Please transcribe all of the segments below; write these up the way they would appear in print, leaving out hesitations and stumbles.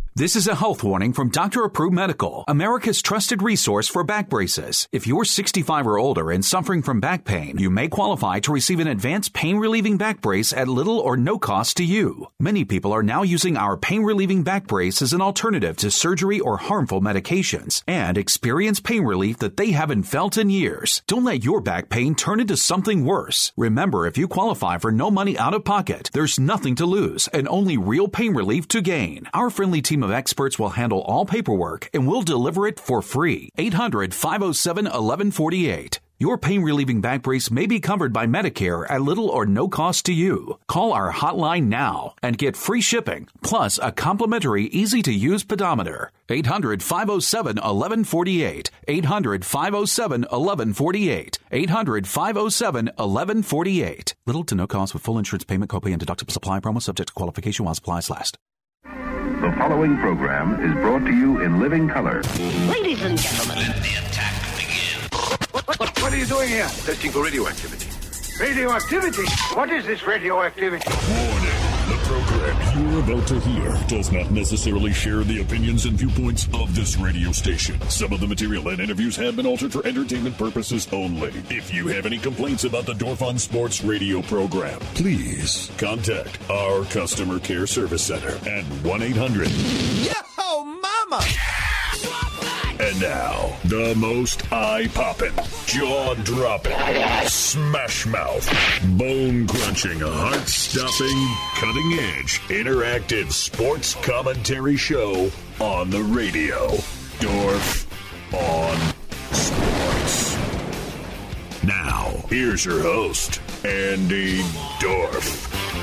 This is a health warning from Dr. Approved Medical, America's trusted resource for back braces. If you're 65 or older and suffering from back pain, you may qualify to receive an advanced pain-relieving back brace at little or no cost to you. Many people are now using our pain-relieving back brace as an alternative to surgery or harmful medications and experience pain relief that they haven't felt in years. Don't let your back pain turn into something worse. Remember, if you qualify for no money out of pocket, there's nothing to lose and only real pain relief to gain. Our friendly team of experts will handle all paperwork and will deliver it for free. 800-507-1148. Your pain-relieving back brace may be covered by Medicare at little or no cost to you. Call our hotline now and get free shipping, plus a complimentary easy-to-use pedometer. 800-507-1148. 800-507-1148. 800-507-1148. Little to no cost with full insurance payment, copay, and deductible supply promo subject to qualification while supplies last. The following program is brought to you in living color. Ladies and gentlemen, let the attack begin. What are you doing here? Testing for radioactivity. Radioactivity? What is this radioactivity? Warning. The program you're about to hear does not necessarily share the opinions and viewpoints of this radio station. Some of the material and interviews have been altered for entertainment purposes only. If you have any complaints about the Dorf on Sports radio program, please contact our customer care service center at 1-800. Yo, mama! And now, the most eye-popping, jaw-dropping, smash-mouth, bone-crunching, heart-stopping, cutting-edge, interactive sports commentary show on the radio. Dorf on Sports. Now, here's your host, Andy Dorf.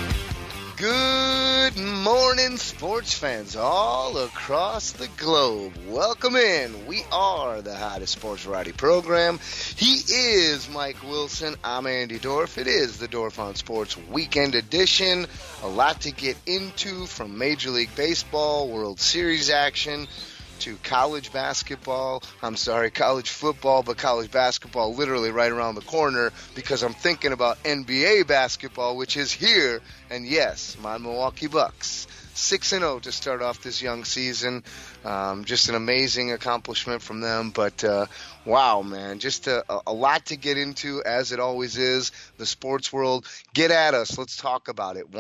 Good morning, sports fans all across the globe. Welcome in. We are the hottest sports variety program. He is Mike Wilson. I'm Andy Dorf. It is the Dorf on Sports Weekend Edition. A lot to get into, from Major League Baseball, World Series action, to college football, but college basketball literally right around the corner, because I'm thinking about NBA basketball, which is here. And yes, my Milwaukee Bucks, 6-0 to start off this young season. Just an amazing accomplishment from them. But wow, man, just a lot to get into, as it always is. The sports world. Get at us. Let's talk about it.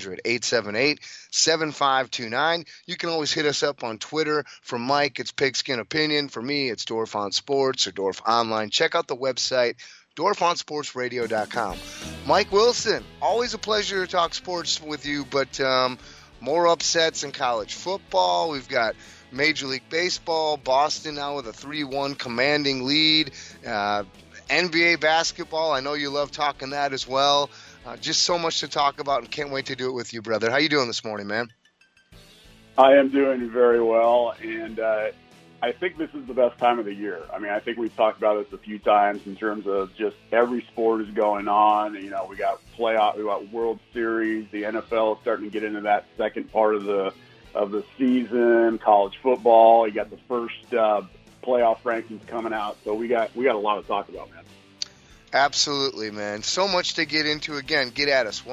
1-800-878-7529. You can always hit us up on Twitter. For Mike, it's Pigskin Opinion. For me, it's Dorf on Sports or Dorf Online. Check out the website, DorfOnSportsRadio.com. Mike Wilson, always a pleasure to talk sports with you, but more upsets in college football. We've got Major League Baseball, Boston now with a 3-1 commanding lead. NBA basketball, I know you love talking that as well. Just so much to talk about, and can't wait to do it with you, brother. How you doing this morning, man? I am doing very well, and I think this is the best time of the year. I mean, I think we've talked about this a few times in terms of just every sport is going on. You know, we got playoff, we got World Series, the NFL is starting to get into that second part of the season. College football, you got the first playoff rankings coming out, so we got a lot to talk about, man. Absolutely, man. So much to get into. Again, get at us,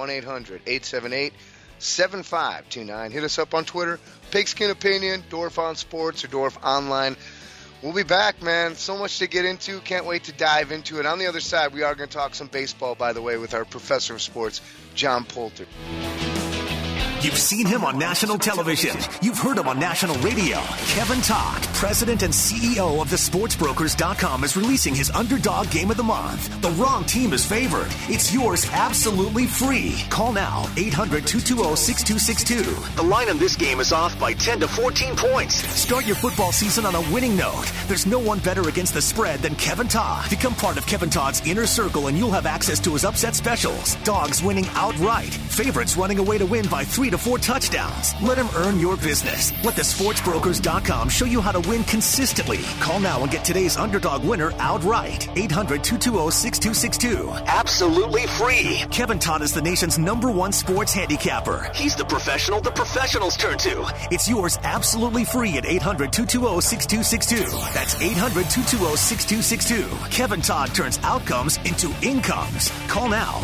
1-800-878-7529. Hit us up on Twitter, Pigskin Opinion, Dorf on Sports, or Dorf Online. We'll be back, man. So much to get into. Can't wait to dive into it. On the other side, we are going to talk some baseball, by the way, with our professor of sports, John Poulter. You've seen him on national television. You've heard him on national radio. Kevin Todd, president and CEO of thesportsbrokers.com, is releasing his underdog game of the month. The wrong team is favored. It's yours absolutely free. Call now, 800-220-6262. The line on this game is off by 10 to 14 points. Start your football season on a winning note. There's no one better against the spread than Kevin Todd. Become part of Kevin Todd's inner circle and you'll have access to his upset specials. Dogs winning outright. Favorites running away to win by 3 to 4 touchdowns. Let him earn your business. Let thesportsbrokers.com show you how to win consistently. Call now and get today's underdog winner outright. 800-220-6262. Absolutely free. Kevin Todd is the nation's #1 sports handicapper. He's the professional the professionals turn to. It's yours absolutely free at 800-220-6262. That's 800-220-6262. Kevin Todd turns outcomes into incomes. Call now,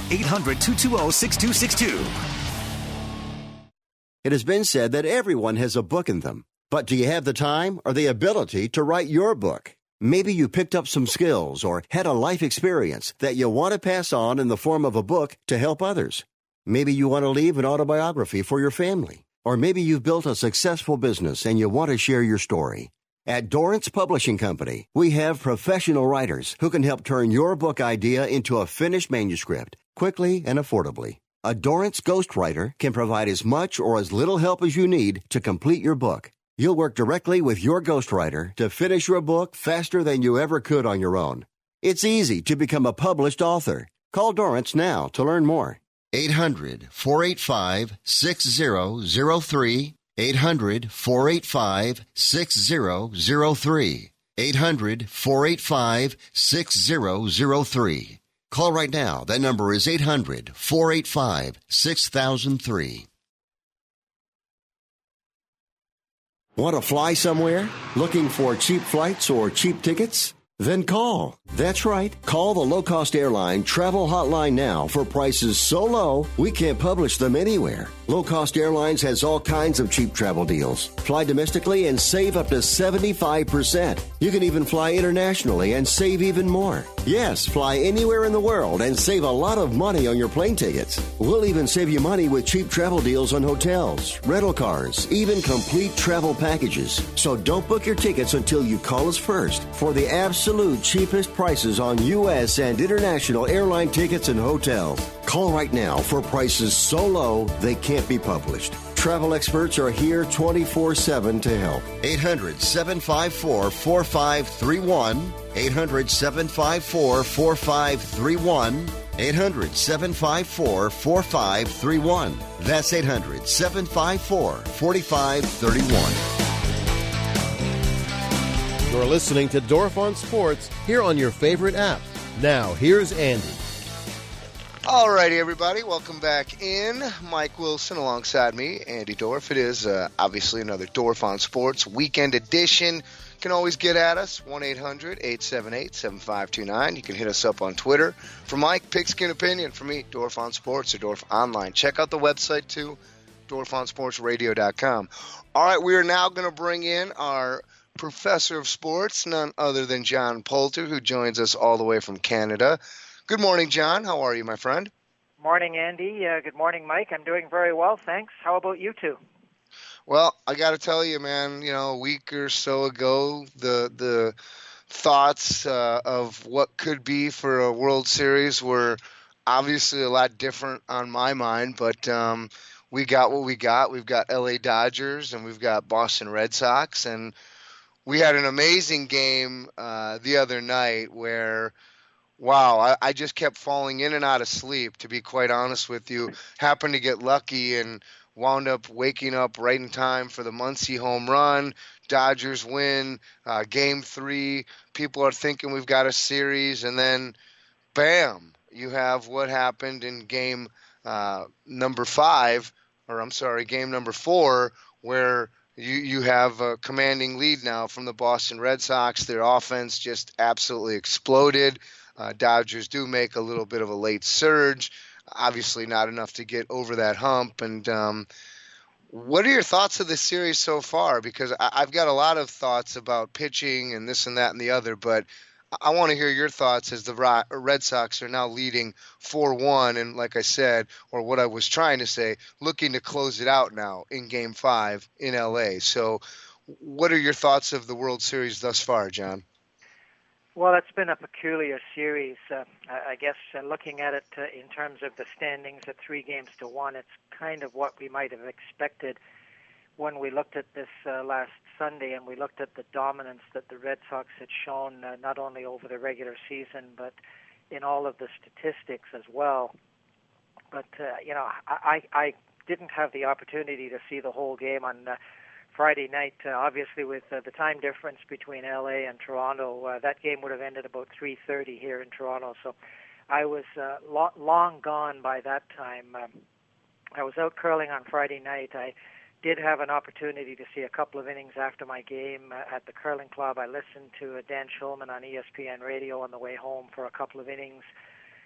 800-220-6262. It has been said that everyone has a book in them. But do you have the time or the ability to write your book? Maybe you picked up some skills or had a life experience that you want to pass on in the form of a book to help others. Maybe you want to leave an autobiography for your family. Or maybe you've built a successful business and you want to share your story. At Dorrance Publishing Company, we have professional writers who can help turn your book idea into a finished manuscript quickly and affordably. A Dorrance ghostwriter can provide as much or as little help as you need to complete your book. You'll work directly with your ghostwriter to finish your book faster than you ever could on your own. It's easy to become a published author. Call Dorrance now to learn more. 800-485-6003. 800-485-6003. 800-485-6003. Call right now. That number is 800-485-6003. Want to fly somewhere? Looking for cheap flights or cheap tickets? Then call. That's right. Call the low-cost airline travel hotline now for prices so low we can't publish them anywhere. Low Cost Airlines has all kinds of cheap travel deals. Fly domestically and save up to 75%. You can even fly internationally and save even more. Yes, fly anywhere in the world and save a lot of money on your plane tickets. We'll even save you money with cheap travel deals on hotels, rental cars, even complete travel packages. So don't book your tickets until you call us first for the absolute cheapest prices on U.S. and international airline tickets and hotels. Call right now for prices so low they can't be published. Travel experts are here 24/7 to help. 800-754-4531. 800-754-4531. 800-754-4531. That's 800-754-4531. You're listening to Dorf on Sports here on your favorite app. Now, here's Andy. All righty, everybody. Welcome back in. Mike Wilson alongside me, Andy Dorf. It is obviously another Dorf on Sports weekend edition. You can always get at us, 1-800-878-7529. You can hit us up on Twitter. For Mike, Pigskin Opinion. For me, Dorf on Sports or Dorf Online. Check out the website, too, dorfonsportsradio.com. All right, we are now going to bring in our professor of sports, none other than John Poulter, who joins us all the way from Canada. Good morning, John. How are you, my friend? Morning, Andy. Good morning, Mike. I'm doing very well, thanks. How about you two? Well, I got to tell you, man, a week or so ago, the thoughts of what could be for a World Series were obviously a lot different on my mind, but we got what we got. We've got LA Dodgers and we've got Boston Red Sox, and we had an amazing game the other night where wow, I just kept falling in and out of sleep, to be quite honest with you. Happened to get lucky and wound up waking up right in time for the Muncy home run. Dodgers win. Game 3, people are thinking we've got a series, and then, bam, you have what happened in game number 4, where you have a commanding lead now from the Boston Red Sox. Their offense just absolutely exploded. Dodgers do make a little bit of a late surge, obviously not enough to get over that hump. And what are your thoughts of this series so far? Because I've got a lot of thoughts about pitching and this and that and the other, but I want to hear your thoughts as the Red Sox are now leading 4-1. And like I said, or what I was trying to say, looking to close it out now in Game 5 in LA. So what are your thoughts of the World Series thus far, John? Well, it's been a peculiar series. I guess looking at it in terms of the standings at 3-1, it's kind of what we might have expected when we looked at this last Sunday and we looked at the dominance that the Red Sox had shown not only over the regular season but in all of the statistics as well. But, I didn't have the opportunity to see the whole game on Friday night, obviously with the time difference between LA and Toronto. That game would have ended about 3:30 here in Toronto, so I was long gone by that time. I was out curling on Friday night. I did have an opportunity to see a couple of innings after my game at the curling club. I listened to Dan Schulman on ESPN radio on the way home for a couple of innings.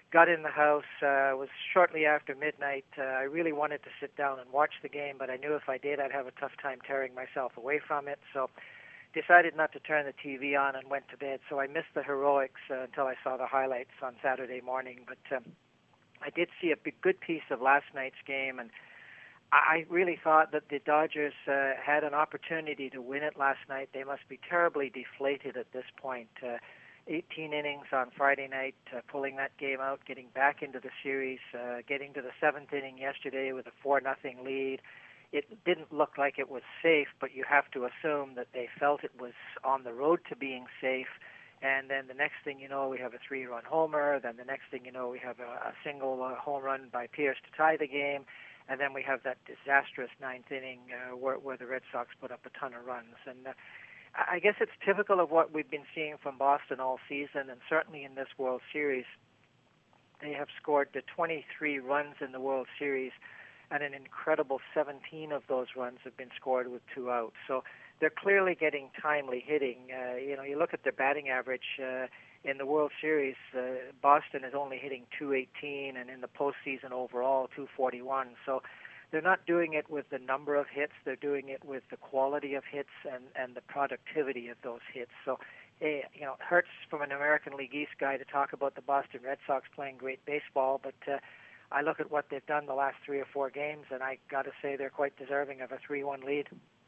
got in the house. It was shortly after midnight. I really wanted to sit down and watch the game, but I knew if I did, I'd have a tough time tearing myself away from it. So decided not to turn the TV on and went to bed. So I missed the heroics until I saw the highlights on Saturday morning. But I did see a good piece of last night's game, and I really thought that the Dodgers had an opportunity to win it last night. They must be terribly deflated at this point. 18 innings on Friday night, pulling that game out, getting back into the series, getting to the 7th inning yesterday with a 4-0 lead. It didn't look like it was safe, but you have to assume that they felt it was on the road to being safe. And then the next thing you know, we have a 3-run homer. Then the next thing you know, we have a single home run by Pierce to tie the game. And then we have that disastrous 9th inning where the Red Sox put up a ton of runs. And I guess it's typical of what we've been seeing from Boston all season, and certainly in this World Series. They have scored 23 runs in the World Series, and an incredible 17 of those runs have been scored with 2 outs. So they're clearly getting timely hitting. You look at their batting average in the World Series. Boston is only hitting .218, and in the postseason overall, .241. So they're not doing it with the number of hits. They're doing it with the quality of hits and the productivity of those hits. So, it hurts from an American League East guy to talk about the Boston Red Sox playing great baseball, but I look at what they've done the last 3 or 4 games, and I got to say they're quite deserving of a 3-1 lead.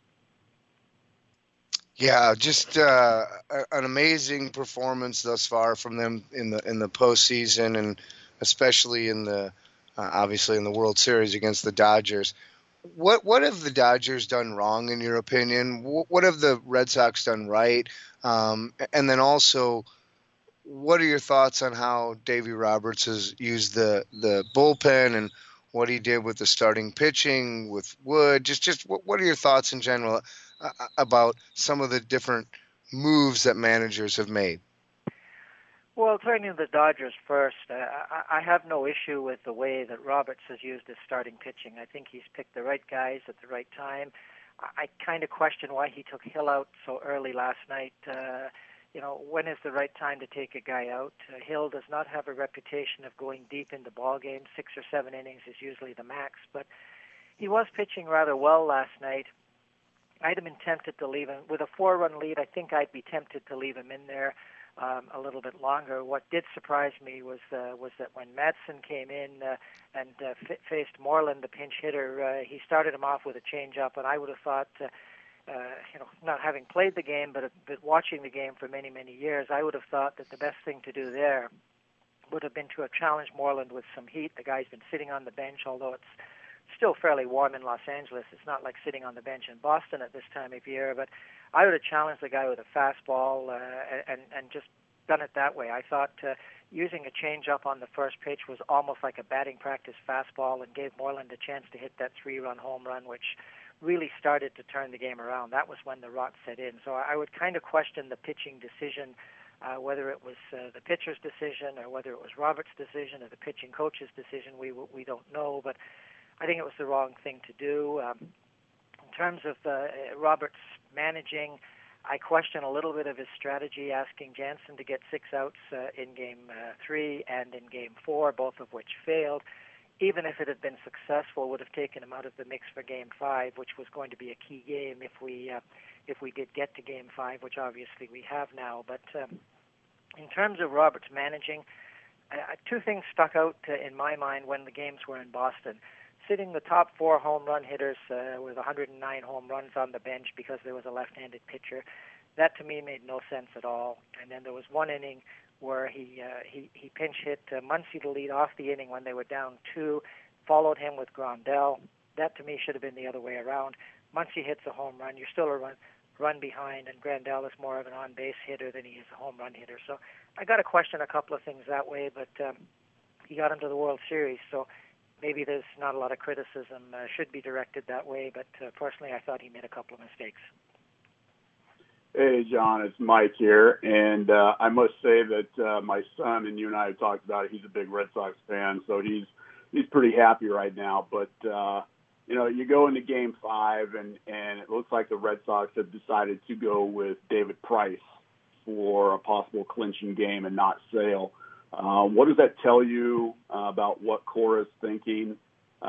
Yeah, just an amazing performance thus far from them in the postseason, and especially in the obviously in the World Series against the Dodgers. What have the Dodgers done wrong, in your opinion? What have the Red Sox done right? And then also, what are your thoughts on how Davey Roberts has used the bullpen and what he did with the starting pitching with Wood? Just what are your thoughts in general about some of the different moves that managers have made? Well, turning to the Dodgers first, I have no issue with the way that Roberts has used his starting pitching. I think he's picked the right guys at the right time. I kind of question why he took Hill out so early last night. When is the right time to take a guy out? Hill does not have a reputation of going deep into ball games. 6 or 7 innings is usually the max, but he was pitching rather well last night. I'd have been tempted to leave him. With a 4-run lead, I think I'd be tempted to leave him in there a little bit longer. What did surprise me was that when Madsen came in and faced Moreland, the pinch hitter, he started him off with a changeup, and I would have thought, not having played the game, but watching the game for many, many years, I would have thought that the best thing to do there would have been to have challenged Moreland with some heat. The guy's been sitting on the bench, although it's still fairly warm in Los Angeles. It's not like sitting on the bench in Boston at this time of year, but I would have challenged the guy with a fastball and just done it that way. I thought using a changeup on the first pitch was almost like a batting practice fastball and gave Moreland a chance to hit that 3-run home run, which really started to turn the game around. That was when the rot set in. So I would kind of question the pitching decision, whether it was the pitcher's decision or whether it was Roberts' decision or the pitching coach's decision. We don't know, but I think it was the wrong thing to do. In terms of Roberts managing, I question a little bit of his strategy, asking Jansen to get 6 outs in Game 3 and in Game 4, both of which failed. Even if it had been successful, would have taken him out of the mix for Game 5, which was going to be a key game if we did get to Game 5, which obviously we have now. But in terms of Roberts managing, 2 things stuck out in my mind when the games were in Boston. Sitting the top 4 home run hitters with 109 home runs on the bench because there was a left-handed pitcher, that to me made no sense at all. And then there was one inning where he pinch hit Muncy to lead off the inning when they were down 2, followed him with Grandal. That to me should have been the other way around. Muncy hits a home run, you're still a run behind, and Grandal is more of an on-base hitter than he is a home run hitter. So I got to question a couple of things that way, but he got him to the World Series, so maybe there's not a lot of criticism should be directed that way, but personally I thought he made a couple of mistakes. Hey, John, it's Mike here, and I must say that my son, and you and I have talked about it, he's a big Red Sox fan, so he's pretty happy right now. But, you go into Game 5, and it looks like the Red Sox have decided to go with David Price for a possible clinching game and not Sale. What does that tell you about what Cora is thinking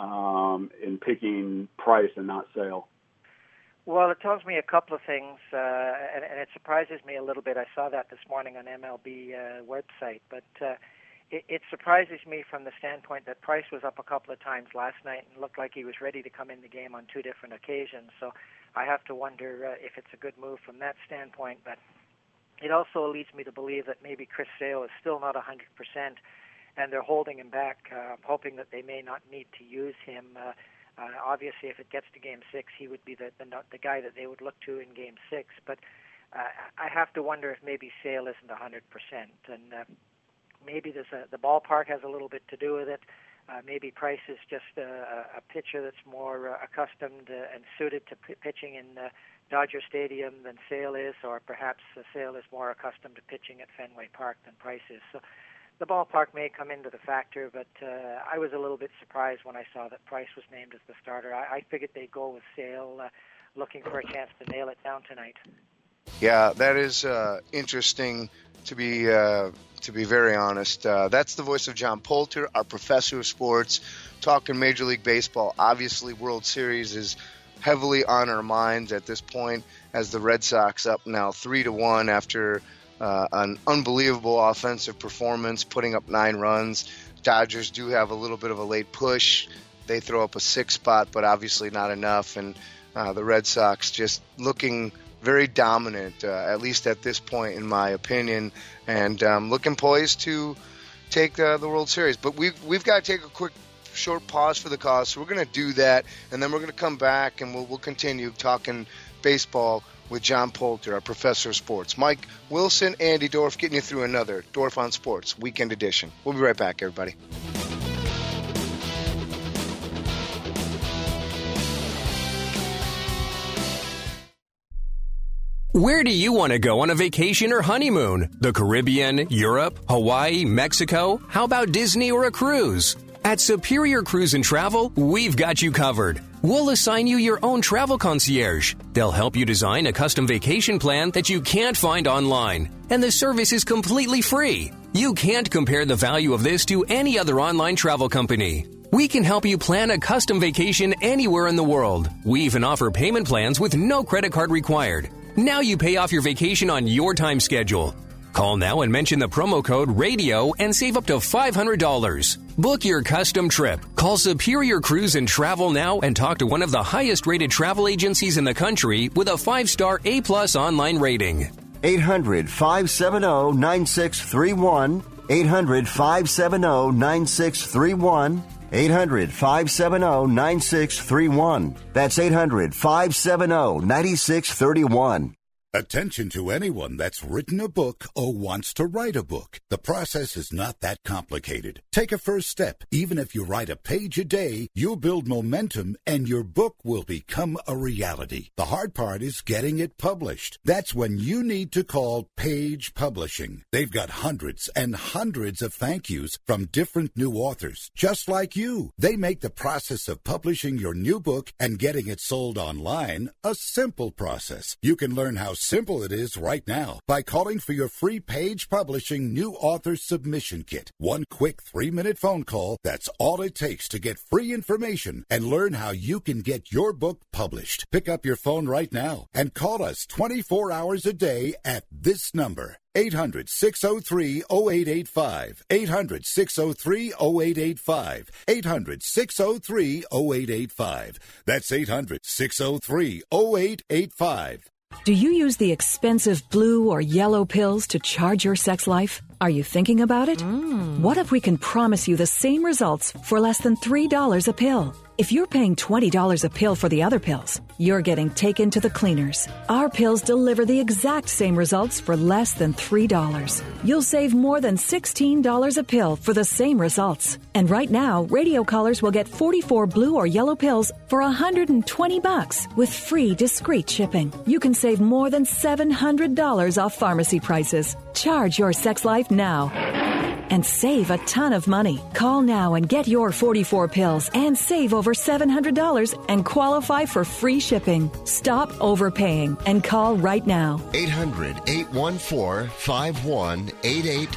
in picking Price and not Sale? Well, it tells me a couple of things, and it surprises me a little bit. I saw that this morning on MLB website, but it surprises me from the standpoint that Price was up a couple of times last night and looked like he was ready to come in the game on two different occasions. So I have to wonder if it's a good move from that standpoint. But it also leads me to believe that maybe Chris Sale is still not 100%, and they're holding him back, hoping that they may not need to use him. Obviously, if it gets to Game 6, he would be the guy that they would look to in Game 6. But I have to wonder if maybe Sale isn't 100%. And maybe the ballpark has a little bit to do with it. Maybe Price is just a pitcher that's more accustomed and suited to pitching in Dodger Stadium than Sale is, or perhaps Sale is more accustomed to pitching at Fenway Park than Price is. So the ballpark may come into the factor, but I was a little bit surprised when I saw that Price was named as the starter. I figured they'd go with Sale, looking for a chance to nail it down tonight. Yeah, that is interesting to be very honest. That's the voice of John Poulter, our professor of sports, talking Major League Baseball. Obviously, World Series is heavily on our minds at this point, as the Red Sox up now 3-1 after an unbelievable offensive performance, putting up 9 runs. Dodgers do have a little bit of a late push. They throw up a 6 spot, but obviously not enough. And the Red Sox just looking very dominant, at least at this point, in my opinion, and looking poised to take the World Series. But we've got to take a quick, short pause for the cause, so we're going to do that, and then we're going to come back and we'll continue talking baseball with John Poulter, our professor of sports. Mike Wilson, Andy Dorf, getting you through another Dorf on Sports Weekend Edition. We'll be right back, everybody. Where do you want to go on a vacation or honeymoon? The Caribbean, Europe, Hawaii, Mexico? How about Disney or a cruise? At Superior Cruise and Travel, we've got you covered. We'll assign you your own travel concierge. They'll help you design a custom vacation plan that you can't find online. And the service is completely free. You can't compare the value of this to any other online travel company. We can help you plan a custom vacation anywhere in the world. We even offer payment plans with no credit card required. Now you pay off your vacation on your time schedule. Call now and mention the promo code RADIO and save up to $500. Book your custom trip. Call Superior Cruise and Travel now and talk to one of the highest rated travel agencies in the country with a 5-star A+ online rating. 800-570-9631. 800-570-9631. 800-570-9631. That's 800-570-9631. Attention to anyone that's written a book or wants to write a book. The process is not that complicated. Take a first step. Even if you write a page a day, you'll build momentum and your book will become a reality. The hard part is getting it published. That's when you need to call Page Publishing. They've got hundreds and hundreds of thank yous from different new authors, just like you. They make the process of publishing your new book and getting it sold online a simple process. You can learn how simple it is right now by calling for your free Page Publishing New Author Submission Kit. One quick 3-minute phone call, that's all it takes to get free information and learn how you can get your book published. Pick up your phone right now and call us 24 hours a day at this number. 800-603-0885. 800-603-0885. 800-603-0885. That's 800-603-0885. Do you use the expensive blue or yellow pills to charge your sex life? Are you thinking about it? What if we can promise you the same results for less than $3 a pill? If you're paying $20 a pill for the other pills, you're getting taken to the cleaners. Our pills deliver the exact same results for less than $3. You'll save more than $16 a pill for the same results. And right now, radio callers will get 44 blue or yellow pills for $120 with free discreet shipping. You can save more than $700 off pharmacy prices. Charge your sex life now. and save a ton of money. Call now and get your 44 pills and save over $700 and qualify for free shipping. Stop overpaying and call right now. 800-814-5188.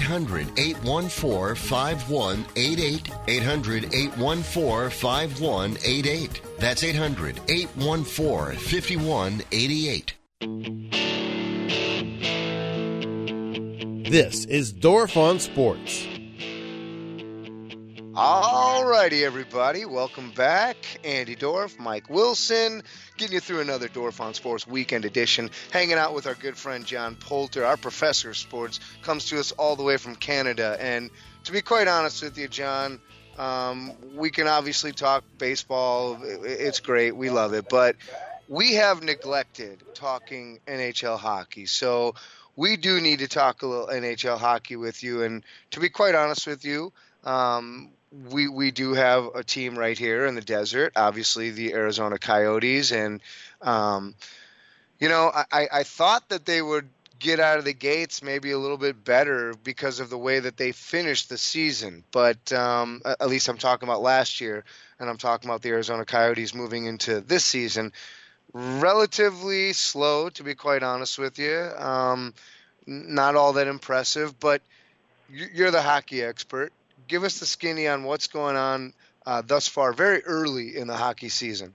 800-814-5188. 800-814-5188. That's 800-814-5188. This is Dorf on Sports. All righty, everybody. Welcome back. Andy Dorf, Mike Wilson, getting you through another Dorf on Sports weekend edition. Hanging out with our good friend John Poulter, our professor of sports, comes to us all the way from Canada. And to be quite honest with you, John, we can obviously talk baseball. It's great. We love it. But we have neglected talking NHL hockey. So we do need to talk a little NHL hockey with you. And to be quite honest with you, we do have a team right here in the desert, obviously the Arizona Coyotes. And, I thought that they would get out of the gates maybe a little bit better because of the way that they finished the season. But at least I'm talking about last year, and I'm talking about the Arizona Coyotes moving into this season. Relatively slow, to be quite honest with you. Not all that impressive, but you're the hockey expert. Give us the skinny on what's going on thus far, very early in the hockey season.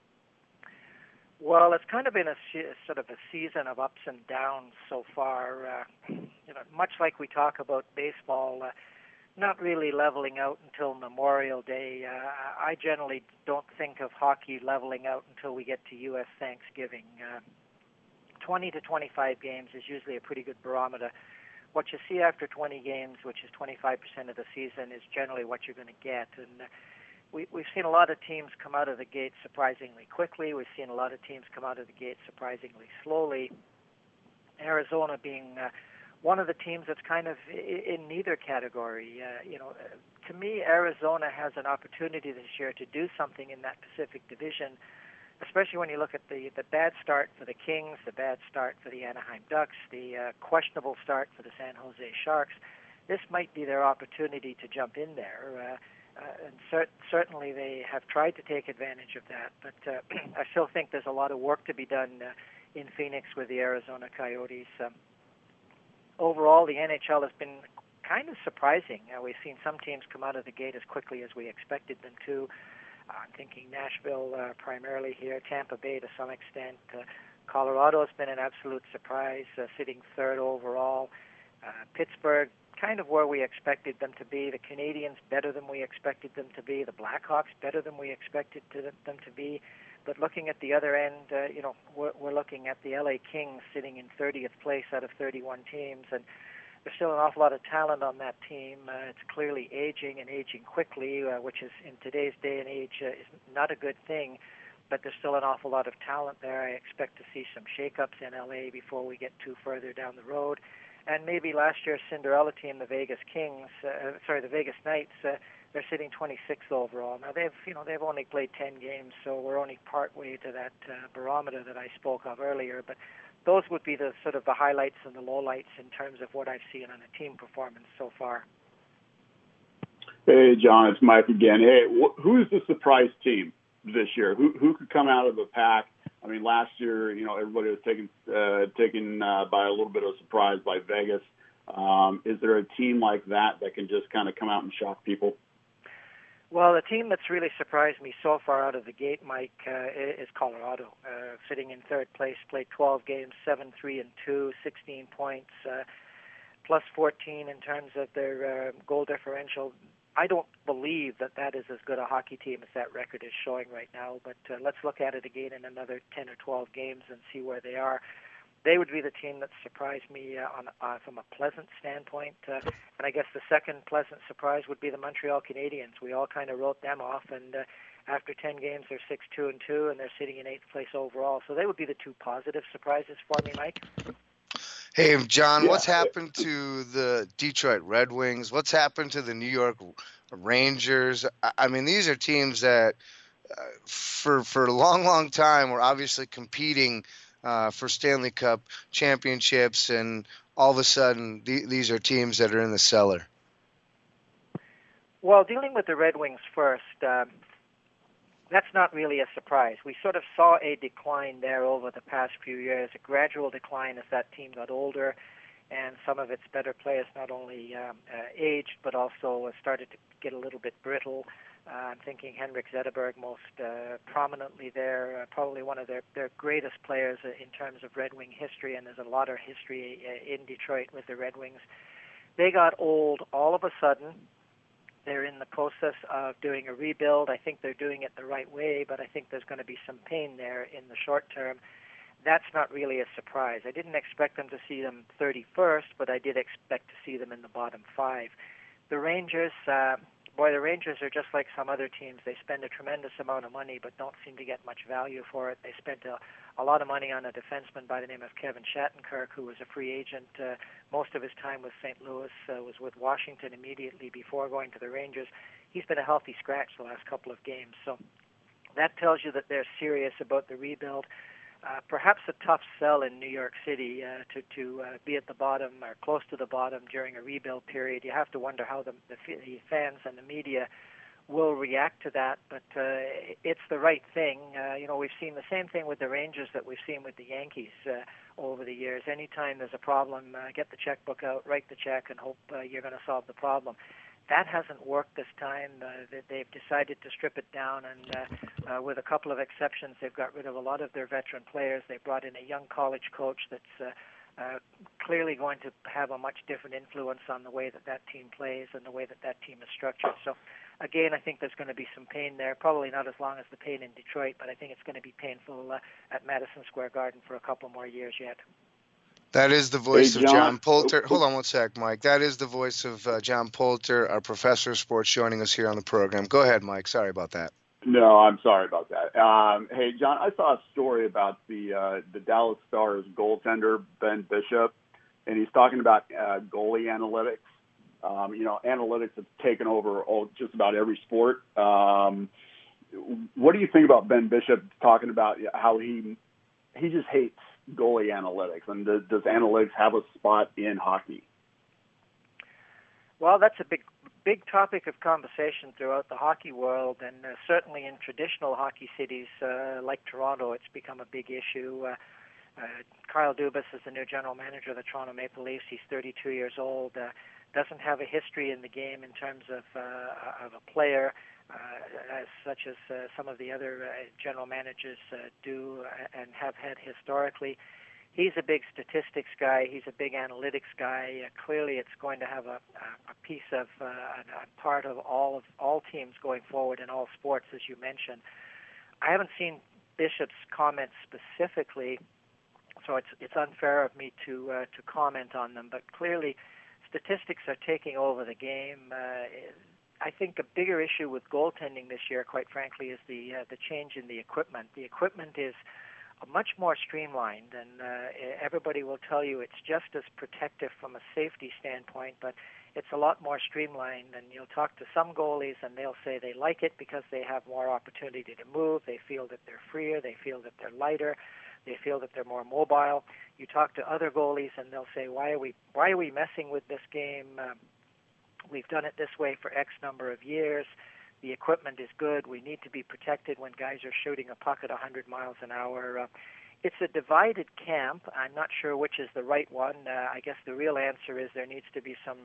Well, it's kind of been a sort of a season of ups and downs so far. Much like we talk about baseball, not really leveling out until Memorial Day. I generally don't think of hockey leveling out until we get to U.S. Thanksgiving. 20 to 25 games is usually a pretty good barometer. What you see after 20 games, which is 25% of the season, is generally what you're going to get. And we've seen a lot of teams come out of the gate surprisingly quickly. We've seen a lot of teams come out of the gate surprisingly slowly. Arizona being one of the teams that's kind of in neither category. To me, Arizona has an opportunity this year to do something in that Pacific Division, especially when you look at the bad start for the Kings, the bad start for the Anaheim Ducks, the questionable start for the San Jose Sharks. This might be their opportunity to jump in there. And certainly they have tried to take advantage of that. But I still think there's a lot of work to be done in Phoenix with the Arizona Coyotes. Overall, the NHL has been kind of surprising. We've seen some teams come out of the gate as quickly as we expected them to. I'm thinking Nashville primarily here, Tampa Bay to some extent. Colorado has been an absolute surprise, sitting third overall. Pittsburgh, kind of where we expected them to be. The Canadiens, better than we expected them to be. The Blackhawks, better than we expected them to be. But looking at the other end, we're looking at the LA Kings sitting in 30th place out of 31 teams. And there's still an awful lot of talent on that team. It's clearly aging and aging quickly, which is in today's day and age is not a good thing. But there's still an awful lot of talent there. I expect to see some shakeups in LA before we get too further down the road. And maybe last year's Cinderella team, the Vegas Knights, they're sitting 26th overall. Now they've only played 10 games, so we're only part way to that barometer that I spoke of earlier. But those would be the sort of the highlights and the lowlights in terms of what I've seen on a team performance so far. Hey, John, it's Mike again. Hey, who's the surprise team this year? Who could come out of the pack? I mean, last year, everybody was taken by a little bit of surprise by Vegas. Is there a team like that can just kind of come out and shock people? Well, the team that's really surprised me so far out of the gate, Mike, is Colorado, sitting in third place, played 12 games, 7-3-2, 16 points, plus 14 in terms of their goal differential. I don't believe that is as good a hockey team as that record is showing right now, but let's look at it again in another 10 or 12 games and see where they are. They would be the team that surprised me from a pleasant standpoint. And I guess the second pleasant surprise would be the Montreal Canadiens. We all kind of wrote them off, and after 10 games, they're 6-2-2, and they're sitting in 8th place overall. So they would be the two positive surprises for me, Mike. Hey, John, What's happened to the Detroit Red Wings? What's happened to the New York Rangers? I mean, these are teams that for a long, long time were obviously competing for Stanley Cup championships, and all of a sudden these are teams that are in the cellar. Well, dealing with the Red Wings first, that's not really a surprise. We sort of saw a decline there over the past few years, a gradual decline as that team got older, and some of its better players not only aged, but also started to get a little bit brittle. I'm thinking Henrik Zetterberg most prominently there, probably one of their greatest players in terms of Red Wing history, and there's a lot of history in Detroit with the Red Wings. They got old all of a sudden. They're in the process of doing a rebuild. I think they're doing it the right way, but I think there's going to be some pain there in the short term. That's not really a surprise. I didn't expect them to see them 31st, but I did expect to see them in the bottom 5. The Rangers, the Rangers are just like some other teams. They spend a tremendous amount of money but don't seem to get much value for it. They spent a lot of money on a defenseman by the name of Kevin Shattenkirk, who was a free agent. Most of his time with St. Louis, was with Washington immediately before going to the Rangers. He's been a healthy scratch the last couple of games. So that tells you that they're serious about the rebuild. Perhaps a tough sell in New York City to be at the bottom or close to the bottom during a rebuild period. You have to wonder how the fans and the media will react to that, but it's the right thing. We've seen the same thing with the Rangers that we've seen with the Yankees over the years. Anytime there's a problem, get the checkbook out, write the check, and hope you're going to solve the problem. That hasn't worked this time. They've decided to strip it down, and with a couple of exceptions, they've got rid of a lot of their veteran players. They brought in a young college coach that's clearly going to have a much different influence on the way that team plays and the way that team is structured. So, again, I think there's going to be some pain there. Probably not as long as the pain in Detroit, but I think it's going to be painful at Madison Square Garden for a couple more years yet. That is the voice of John Poulter. Hold on one sec, Mike. That is the voice of John Poulter, our professor of sports, joining us here on the program. Go ahead, Mike. Sorry about that. No, I'm sorry about that. Hey, John, I saw a story about the Dallas Stars goaltender, Ben Bishop, and he's talking about goalie analytics. Analytics have taken over just about every sport. What do you think about Ben Bishop talking about how he just hates goalie analytics, and does analytics have a spot in hockey? Well, that's a big topic of conversation throughout the hockey world, and certainly in traditional hockey cities like Toronto, it's become a big issue. Kyle Dubas is the new general manager of the Toronto Maple Leafs. He's 32 years old, doesn't have a history in the game in terms of a player, such as some of the other general managers do and have had historically. He's a big statistics guy. He's a big analytics guy. Clearly, it's going to have a piece of a part of all teams going forward in all sports, as you mentioned. I haven't seen Bishop's comments specifically, so it's unfair of me to comment on them. But clearly, statistics are taking over the game. I think a bigger issue with goaltending this year, quite frankly, is the change in the equipment. The equipment is much more streamlined, and everybody will tell you it's just as protective from a safety standpoint, but it's a lot more streamlined. And you'll talk to some goalies, and they'll say they like it because they have more opportunity to move. They feel that they're freer. They feel that they're lighter. They feel that they're more mobile. You talk to other goalies, and they'll say, "Why are we messing with this game? We've done it this way for X number of years. The equipment is good. We need to be protected when guys are shooting a puck at 100 miles an hour." It's a divided camp. I'm not sure which is the right one. I guess the real answer is there needs to be some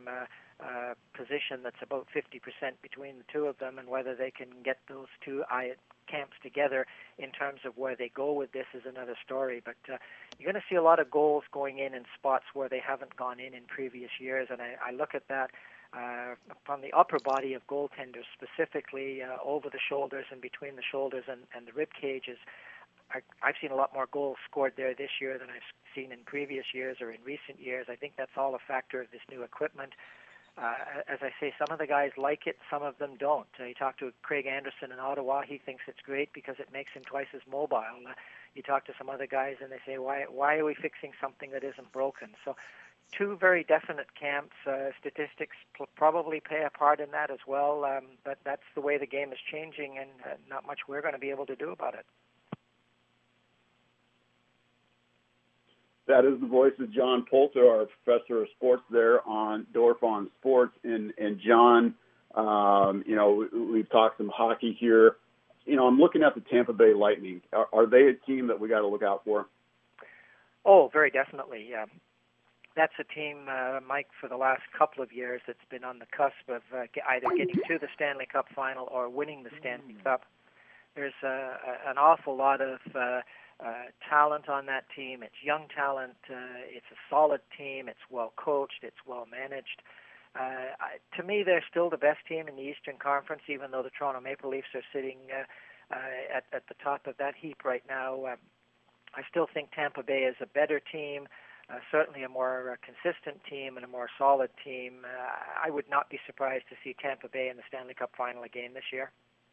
position that's about 50% between the two of them, and whether they can get those two camps together in terms of where they go with this is another story. But you're going to see a lot of goals going in spots where they haven't gone in previous years, and I look at that from the upper body of goaltenders, specifically over the shoulders and between the shoulders and the rib cages. I've seen a lot more goals scored there this year than I've seen in previous years or in recent years. I think that's all a factor of this new equipment. As I say, some of the guys like it, some of them don't. You talk to Craig Anderson in Ottawa, he thinks it's great because it makes him twice as mobile. You talk to some other guys and they say, why are we fixing something that isn't broken? So two very definite camps. Statistics probably play a part in that as well, but that's the way the game is changing, and not much we're going to be able to do about it. That is the voice of John Poulter, our professor of sports there on Dorf on Sports. And John, We've talked some hockey here. I'm looking at the Tampa Bay Lightning. Are they a team that we got to look out for? Oh, very definitely. That's a team, Mike, for the last couple of years that's been on the cusp of either getting to the Stanley Cup final or winning the Stanley Cup. There's an awful lot of talent on that team. It's young talent. It's a solid team. It's well coached. It's well managed. To me, they're still the best team in the Eastern Conference, even though the Toronto Maple Leafs are sitting at the top of that heap right now. I still think Tampa Bay is a better team, certainly a more consistent team and a more solid team. I would not be surprised to see Tampa Bay in the Stanley Cup final again this year.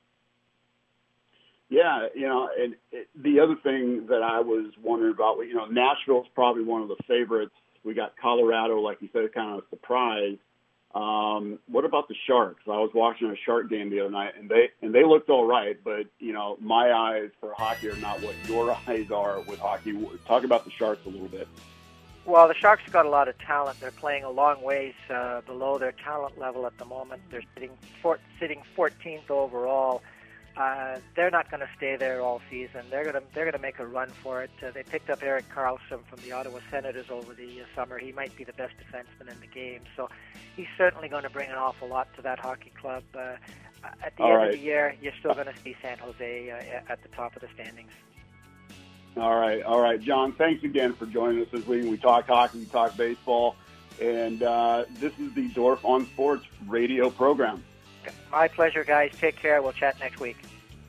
Yeah, and the other thing that I was wondering about, Nashville's probably one of the favorites. We got Colorado, like you said, kind of a surprise. What about the Sharks? I was watching a Shark game the other night, and they looked all right, but my eyes for hockey are not what your eyes are with hockey. Talk about the Sharks a little bit. Well, the Sharks got a lot of talent. They're playing a long ways below their talent level at the moment. They're sitting 14th overall. They're not going to stay there all season. They're going to make a run for it. They picked up Erik Karlsson from the Ottawa Senators over the summer. He might be the best defenseman in the game, so he's certainly going to bring an awful lot to that hockey club. At the end of the year, you're still going to see San Jose at the top of the standings. All right, John. Thanks again for joining us this week. We talk hockey, we talk baseball, and this is the Dorf on Sports radio program. My pleasure, guys. Take care. We'll chat next week.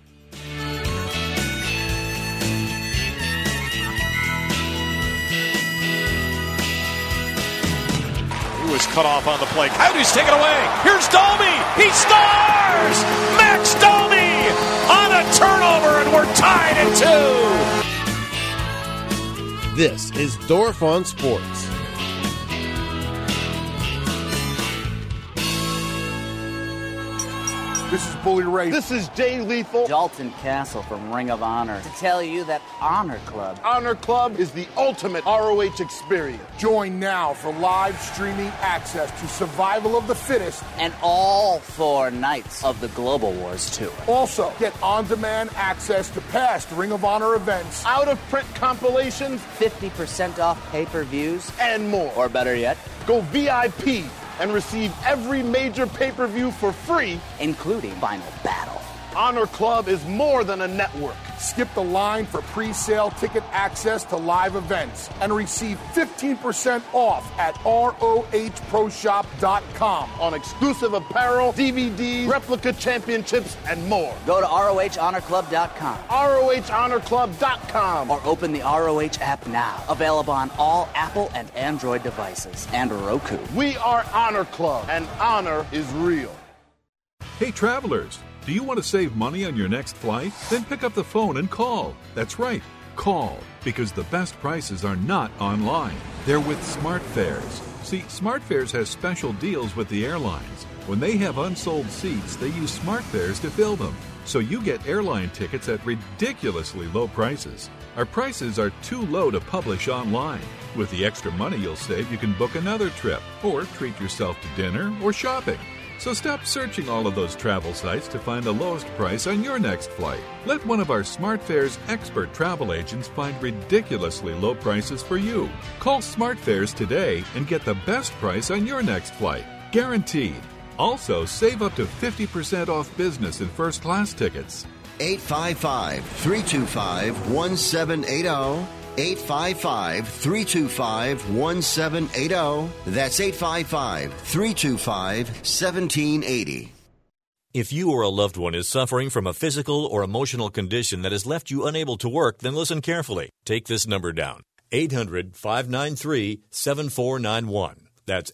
He was cut off on the play. Coyotes take it away. Here's Domi. He scores! Max Domi on a turnover, and we're tied at 2. This is Dorf on Sports. This is Bully Ray. This is Jay Lethal. Dalton Castle from Ring of Honor. To tell you that Honor Club. Honor Club is the ultimate ROH experience. Join now for live streaming access to Survival of the Fittest. And all 4 nights of the Global Wars Tour. Also, get on-demand access to past Ring of Honor events, out-of-print compilations, 50% off pay-per-views, and more. Or better yet, go VIP and receive every major pay-per-view for free, including Final Battle. Honor Club is more than a network. Skip the line for pre-sale ticket access to live events and receive 15% off at ROHProshop.com on exclusive apparel, DVDs, replica championships, and more. Go to ROHHonorClub.com. ROHHonorClub.com. Or open the ROH app now. Available on all Apple and Android devices and Roku. We are Honor Club, and honor is real. Hey, travelers. Do you want to save money on your next flight? Then pick up the phone and call. That's right, call, because the best prices are not online. They're with SmartFares. See, SmartFares has special deals with the airlines. When they have unsold seats, they use SmartFares to fill them. So you get airline tickets at ridiculously low prices. Our prices are too low to publish online. With the extra money you'll save, you can book another trip or treat yourself to dinner or shopping. So stop searching all of those travel sites to find the lowest price on your next flight. Let one of our SmartFares expert travel agents find ridiculously low prices for you. Call SmartFares today and get the best price on your next flight. Guaranteed. Also, save up to 50% off business and first class tickets. 855-325-1780. 855-325-1780. That's 855-325-1780. If you or a loved one is suffering from a physical or emotional condition that has left you unable to work, then listen carefully. Take this number down. 800-593-7491. That's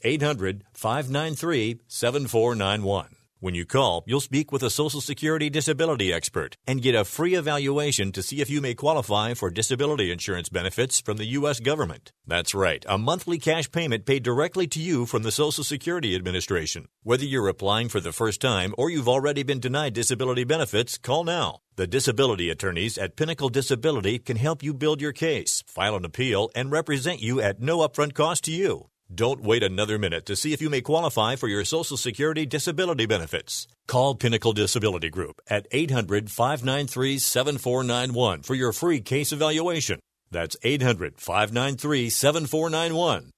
800-593-7491. When you call, you'll speak with a Social Security disability expert and get a free evaluation to see if you may qualify for disability insurance benefits from the U.S. government. That's right, a monthly cash payment paid directly to you from the Social Security Administration. Whether you're applying for the first time or you've already been denied disability benefits, call now. The disability attorneys at Pinnacle Disability can help you build your case, file an appeal, and represent you at no upfront cost to you. Don't wait another minute to see if you may qualify for your Social Security disability benefits. Call Pinnacle Disability Group at 800-593-7491 for your free case evaluation. That's 800-593-7491.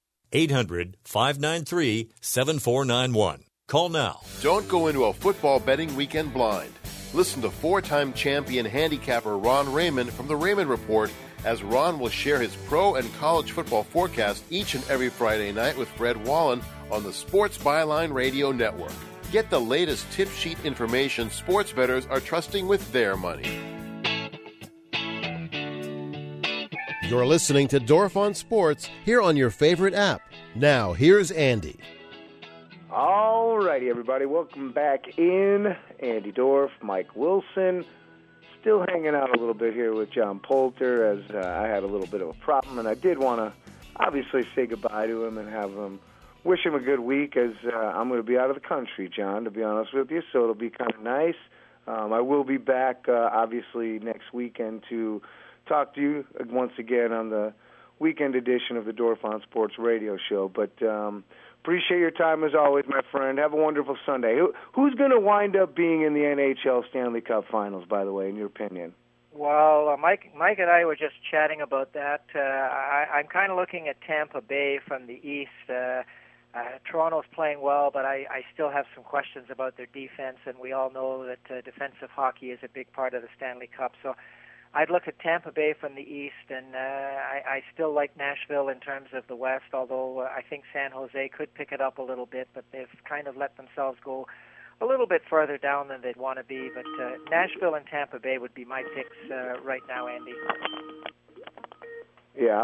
800-593-7491. Call now. Don't go into a football betting weekend blind. Listen to four-time champion handicapper Ron Raymond from The Raymond Report as Ron will share his pro and college football forecast each and every Friday night with Fred Wallen on the Sports Byline Radio Network. Get the latest tip sheet information sports bettors are trusting with their money. You're listening to Dorf on Sports here on your favorite app. Now, here's Andy. All righty, everybody. Welcome back in. Andy Dorf, Mike Wilson. Still hanging out a little bit here with John Poulter as I had a little bit of a problem, and I did want to obviously say goodbye to him and have him wish him a good week as I'm going to be out of the country, John, to be honest with you, so it'll be kind of nice. I will be back, obviously, next weekend to talk to you once again on the weekend edition of the Dorf on Sports radio show, but appreciate your time as always, my friend. Have a wonderful Sunday. Who's going to wind up being in the NHL Stanley Cup Finals, by the way, in your opinion? Well, Mike and I were just chatting about that. I'm kind of looking at Tampa Bay from the East. Toronto's playing well, but I still have some questions about their defense, and we all know that defensive hockey is a big part of the Stanley Cup. So I'd look at Tampa Bay from the East, and I still like Nashville in terms of the West, although I think San Jose could pick it up a little bit, but they've kind of let themselves go a little bit further down than they'd want to be. But Nashville and Tampa Bay would be my picks right now, Andy. Yeah.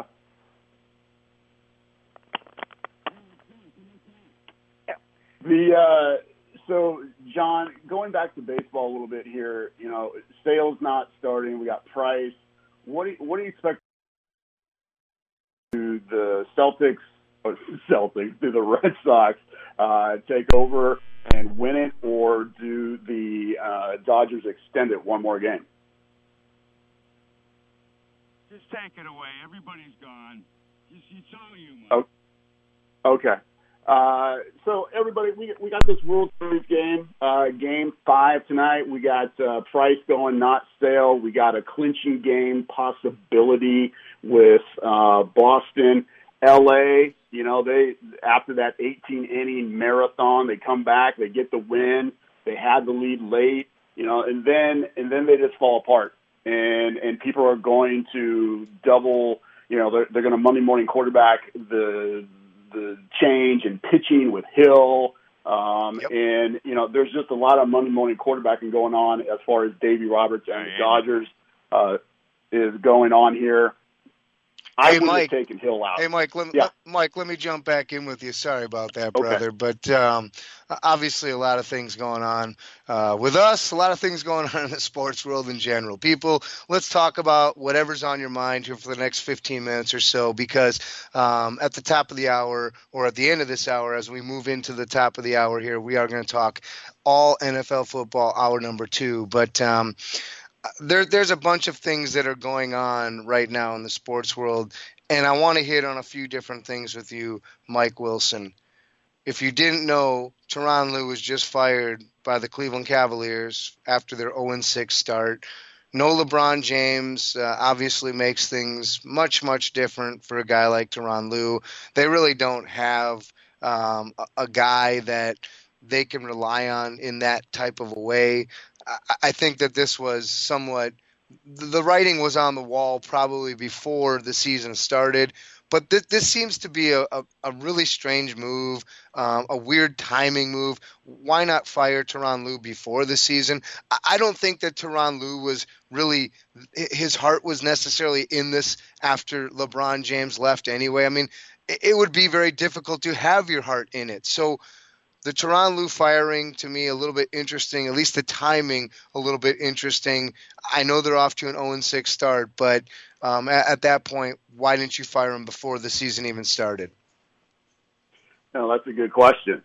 So, John, going back to baseball a little bit here, you know, Sale's not starting. We got Price. What do you expect to the Celtics, do the Red Sox take over and win it, or do the Dodgers extend it one more game? Just take it away. Everybody's gone. It's all you, Mike. Okay. So everybody, we got this World Series game, game 5 tonight. We got Price going, not Sale. We got a clinching game possibility with Boston, LA. You know, they after that 18-inning marathon, they come back, they get the win. They had the lead late, you know, and then they just fall apart. And people are going to double. You know, they're going to Monday morning quarterback the change in pitching with Hill. And, you know, there's just a lot of Monday morning quarterbacking going on as far as Davey Roberts and the Dodgers is going on here. I would have taken Hill out. Hey, Mike, let me jump back in with you. Sorry about that, brother. Okay. But obviously a lot of things going on with us, a lot of things going on in the sports world in general. People, let's talk about whatever's on your mind here for the next 15 minutes or so, because at the top of the hour, or at the end of this hour, as we move into the top of the hour here, we are going to talk all NFL football, hour number 2. But there's a bunch of things that are going on right now in the sports world, and I want to hit on a few different things with you, Mike Wilson. If you didn't know, Tyronn Lue was just fired by the Cleveland Cavaliers after their 0-6 start. No LeBron James obviously makes things much, much different for a guy like Tyronn Lue. They really don't have a guy that they can rely on in that type of a way. I think that this was somewhat – the writing was on the wall probably before the season started, but this seems to be a really strange move, a weird timing move. Why not fire Tyronn Lue before the season? I don't think that Tyronn Lue was really – his heart was necessarily in this after LeBron James left anyway. I mean, it would be very difficult to have your heart in it. So – the Tyronn Lue firing, to me, a little bit interesting, at least the timing a little bit interesting. I know they're off to an 0-6 start, but at that point, why didn't you fire him before the season even started? No, that's a good question.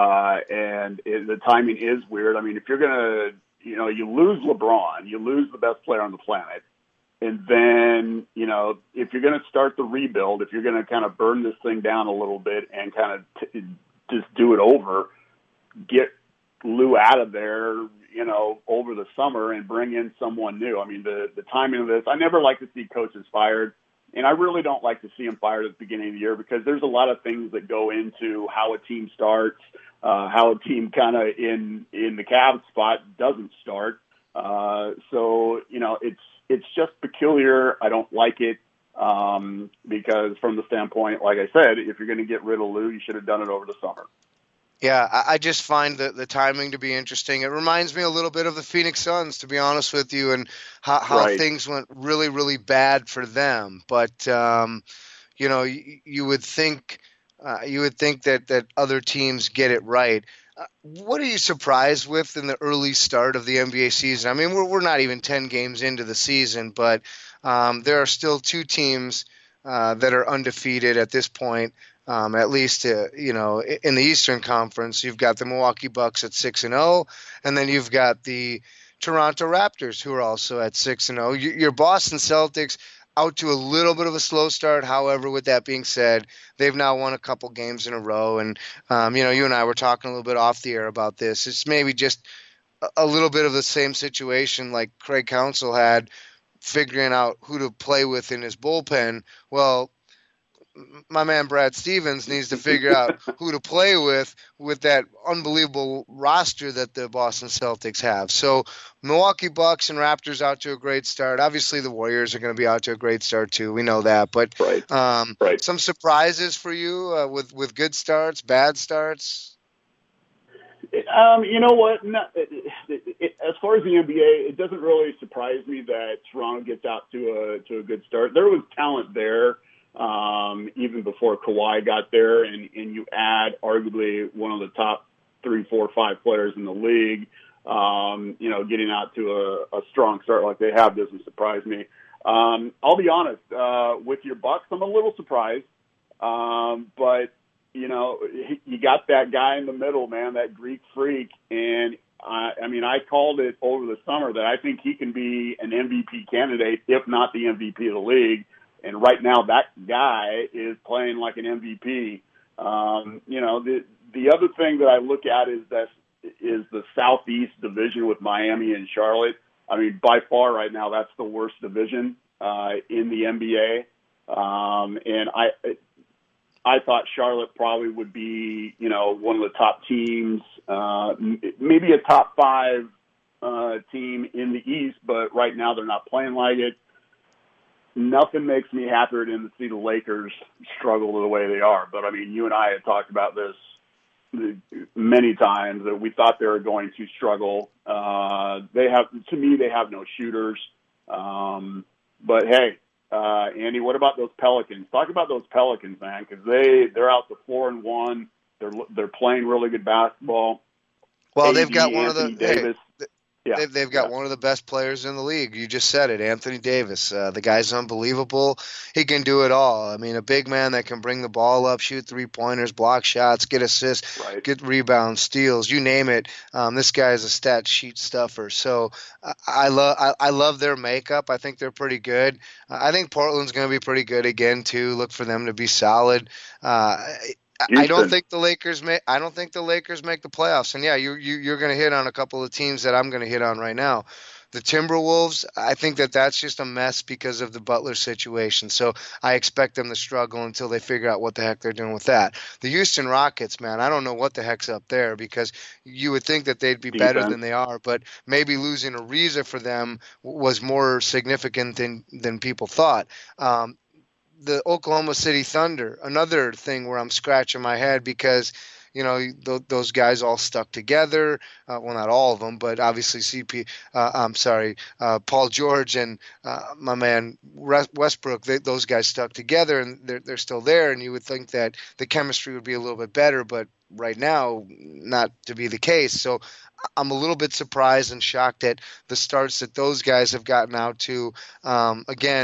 The timing is weird. I mean, if you're going to, you know, you lose LeBron, you lose the best player on the planet, And then, if you're going to start the rebuild, if you're going to kind of burn this thing down a little bit and kind of just do it over, get Lou out of there, over the summer and bring in someone new. I mean, the timing of this, I never like to see coaches fired. And I really don't like to see them fired at the beginning of the year because there's a lot of things that go into how a team starts, how a team kind of in the Cavs spot doesn't start. So, it's just peculiar. I don't like it because from the standpoint, like I said, if you're going to get rid of Lou, you should have done it over the summer. Yeah, I just find the timing to be interesting. It reminds me a little bit of the Phoenix Suns, to be honest with you, and how right. things went really, really bad for them. But you would think that other teams get it right. What are you surprised with in the early start of the NBA season? I mean, we're not even 10 games into the season, but there are still two teams that are undefeated at this point. At least, in the Eastern Conference, you've got the Milwaukee Bucks at 6-0, and then you've got the Toronto Raptors, who are also at 6-0. Your Boston Celtics out to a little bit of a slow start. However, with that being said, they've now won a couple games in a row. And, you and I were talking a little bit off the air about this. It's maybe just a little bit of the same situation like Craig Counsell had figuring out who to play with in his bullpen. Well, my man Brad Stevens needs to figure out who to play with that unbelievable roster that the Boston Celtics have. So Milwaukee Bucks and Raptors out to a great start. Obviously the Warriors are going to be out to a great start too. We know that. But right. Some surprises for you with good starts, bad starts? You know what? As far as the NBA, it doesn't really surprise me that Toronto gets out to a good start. There was talent there. Even before Kawhi got there, and you add arguably one of the top 3, 4, 5 players in the league, getting out to a strong start like they have doesn't surprise me. I'll be honest, with your Bucks, I'm a little surprised. But, you got that guy in the middle, man, that Greek freak. And I called it over the summer that I think he can be an MVP candidate, if not the MVP of the league. And right now, that guy is playing like an MVP. The other thing that I look at is the Southeast division with Miami and Charlotte. I mean, by far right now, that's the worst division in the NBA. And I thought Charlotte probably would be, one of the top teams, maybe a top 5 team in the East. But right now, they're not playing like it. Nothing makes me happier than to see the Lakers struggle the way they are. But, you and I had talked about this many times, that we thought they were going to struggle. They have no shooters. But, hey, Andy, what about those Pelicans? Talk about those Pelicans, man, because they're out to 4-1. They're playing really good basketball. Well, they've got one of the Davis. Yeah. They've got one of the best players in the league. You just said it, Anthony Davis. The guy's unbelievable. He can do it all. A big man that can bring the ball up, shoot 3-pointers, block shots, get assists, right. Get rebounds, steals, you name it. This guy is a stat sheet stuffer. So I love their makeup. I think they're pretty good. I think Portland's going to be pretty good again too. Look for them to be solid. I don't think the Lakers make the playoffs. And yeah, you're going to hit on a couple of teams that I'm going to hit on right now. The Timberwolves, I think that's just a mess because of the Butler situation. So I expect them to struggle until they figure out what the heck they're doing with that. The Houston Rockets, man, I don't know what the heck's up there, because you would think that they'd be better than they are, but maybe losing Ariza for them was more significant than people thought. The Oklahoma City Thunder, another thing where I'm scratching my head because, those guys all stuck together. Well, not all of them, but obviously Paul George and my man Westbrook, those guys stuck together, and they're still there. And you would think that the chemistry would be a little bit better, but right now, not to be the case. So I'm a little bit surprised and shocked at the starts that those guys have gotten out to. Again,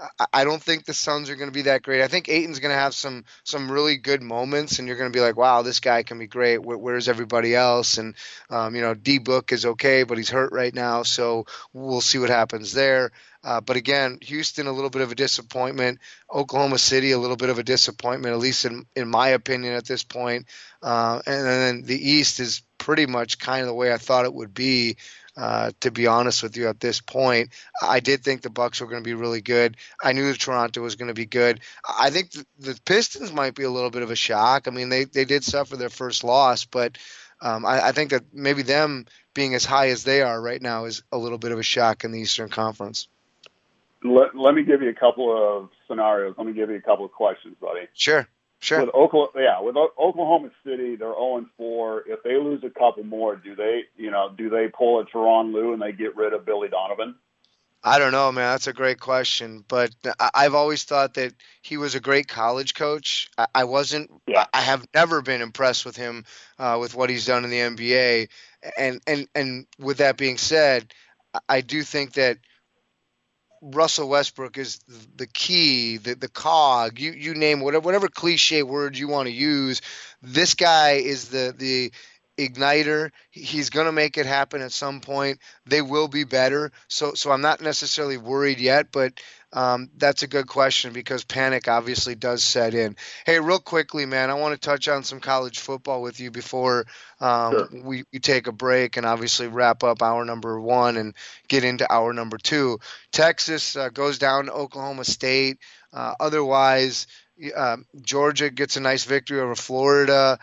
I don't think the Suns are going to be that great. I think Ayton's going to have some really good moments, and you're going to be like, wow, this guy can be great. Where's everybody else? And, D-Book is okay, but he's hurt right now, so we'll see what happens there. But again, Houston, a little bit of a disappointment. Oklahoma City, a little bit of a disappointment, at least in my opinion at this point. And then the East is pretty much kind of the way I thought it would be. To be honest with you, at this point, I did think the Bucks were going to be really good. I knew Toronto was going to be good. I think the Pistons might be a little bit of a shock. I mean, they did suffer their first loss, but I think that maybe them being as high as they are right now is a little bit of a shock in the Eastern Conference. Let me give you a couple of scenarios. Let me give you a couple of questions, buddy. Sure. With Oklahoma City, they're 0-4. If they lose a couple more, do they pull a Tyronn Lue and they get rid of Billy Donovan? I don't know, man. That's a great question. But I've always thought that he was a great college coach. I have never been impressed with him with what he's done in the NBA. And with that being said, I do think that Russell Westbrook is the key, the cog, you name whatever cliche word you want to use. This guy is the igniter. He's going to make it happen at some point. They will be better. So I'm not necessarily worried yet, but that's a good question because panic obviously does set in. Hey, real quickly, man, I want to touch on some college football with you before we take a break and obviously wrap up hour number 1 and get into hour number 2. Texas goes down to Oklahoma State. Otherwise, Georgia gets a nice victory over Florida.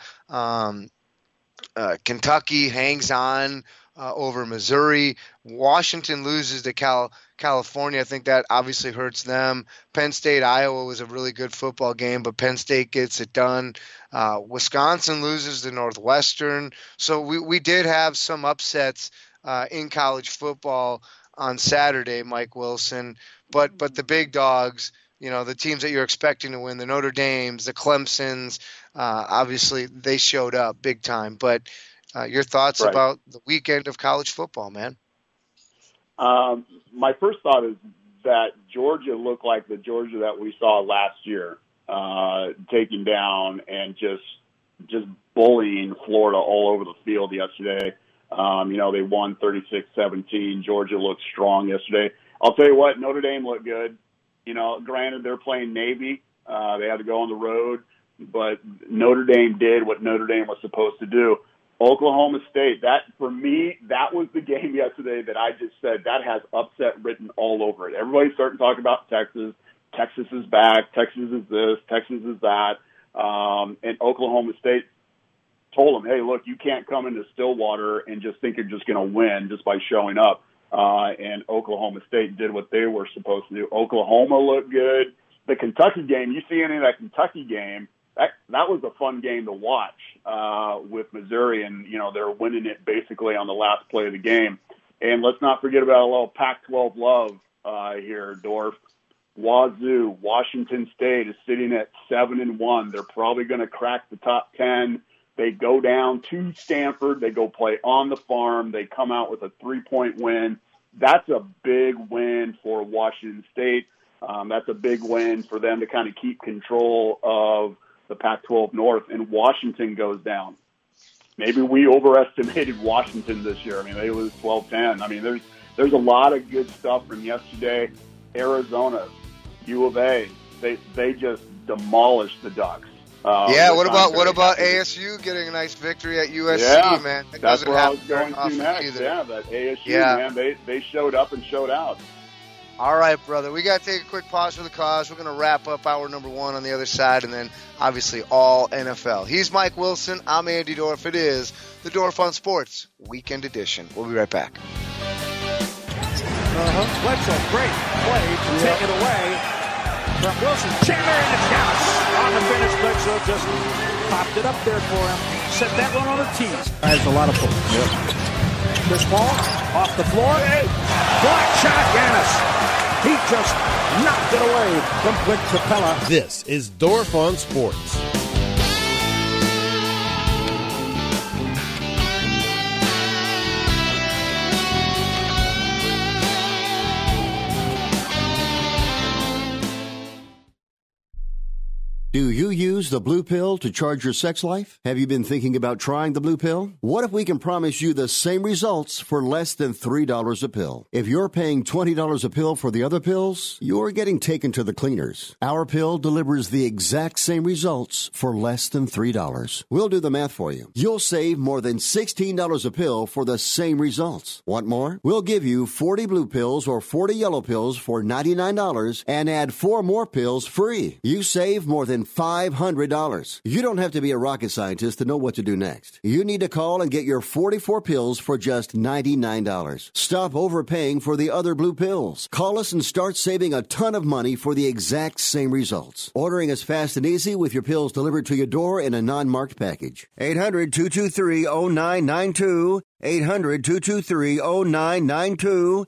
Kentucky hangs on over Missouri. Washington loses to California. I think that obviously hurts them. Penn State, Iowa was a really good football game, but Penn State gets it done. Wisconsin loses to Northwestern. So we did have some upsets in college football on Saturday, Mike Wilson. But the big dogs, the teams that you're expecting to win, the Notre Dames, the Clemsons, obviously they showed up big time. But your thoughts about the weekend of college football, man? My first thought is that Georgia looked like the Georgia that we saw last year, taking down and just bullying Florida all over the field yesterday. They won 36-17. Georgia looked strong yesterday. I'll tell you what, Notre Dame looked good. Granted, they're playing Navy. They had to go on the road, but Notre Dame did what Notre Dame was supposed to do. Oklahoma State, that was the game yesterday that I just said that has upset written all over it. Everybody's starting to talk about Texas. Texas is back. Texas is this. Texas is that. And Oklahoma State told them, hey, look, you can't come into Stillwater and just think you're just going to win just by showing up. And Oklahoma State did what they were supposed to do. Oklahoma looked good. The Kentucky game, you see any of that Kentucky game, that was a fun game to watch with Missouri, and they're winning it basically on the last play of the game. And let's not forget about a little Pac-12 love here, Dorf. Wazoo, Washington State is sitting at 7-1. They're probably going to crack the top 10. They go down to Stanford. They go play on the farm. They come out with a 3-point win. That's a big win for Washington State. That's a big win for them to kind of keep control of the Pac-12 North, and Washington goes down. Maybe we overestimated Washington this year. I mean, they lose 12-10. I mean, there's a lot of good stuff from yesterday. Arizona, U of A, they just demolished the Ducks. What about ASU getting a nice victory at USC, man? That's where I was going to next. Either. Yeah, that ASU, man, they showed up and showed out. All right, brother. We got to take a quick pause for the cause. We're going to wrap up hour number 1 on the other side, and then obviously all NFL. He's Mike Wilson. I'm Andy Dorf. It is the Dorf on Sports Weekend Edition. We'll be right back. Bledsoe, great play to take it away from Wilson. Chandler, and it's Dallas. On the finish, Bledsoe just popped it up there for him. Set that one on the tees. Has a lot of points. Chris Paul off the floor. Block shot, Giannis. He just knocked it away from Clint Capella. This is Dorf on Sports. Do you use the blue pill to charge your sex life? Have you been thinking about trying the blue pill? What if we can promise you the same results for less than $3 a pill? If you're paying $20 a pill for the other pills, you're getting taken to the cleaners. Our pill delivers the exact same results for less than $3. We'll do the math for you. You'll save more than $16 a pill for the same results. Want more? We'll give you 40 blue pills or 40 yellow pills for $99 and add 4 more pills free. You save more than $500. You don't have to be a rocket scientist to know what to do next. You need to call and get your 44 pills for just $99. Stop overpaying for the other blue pills. Call us and start saving a ton of money for the exact same results. Ordering is fast and easy with your pills delivered to your door in a non-marked package. 800-223-0992. 800-223-0992.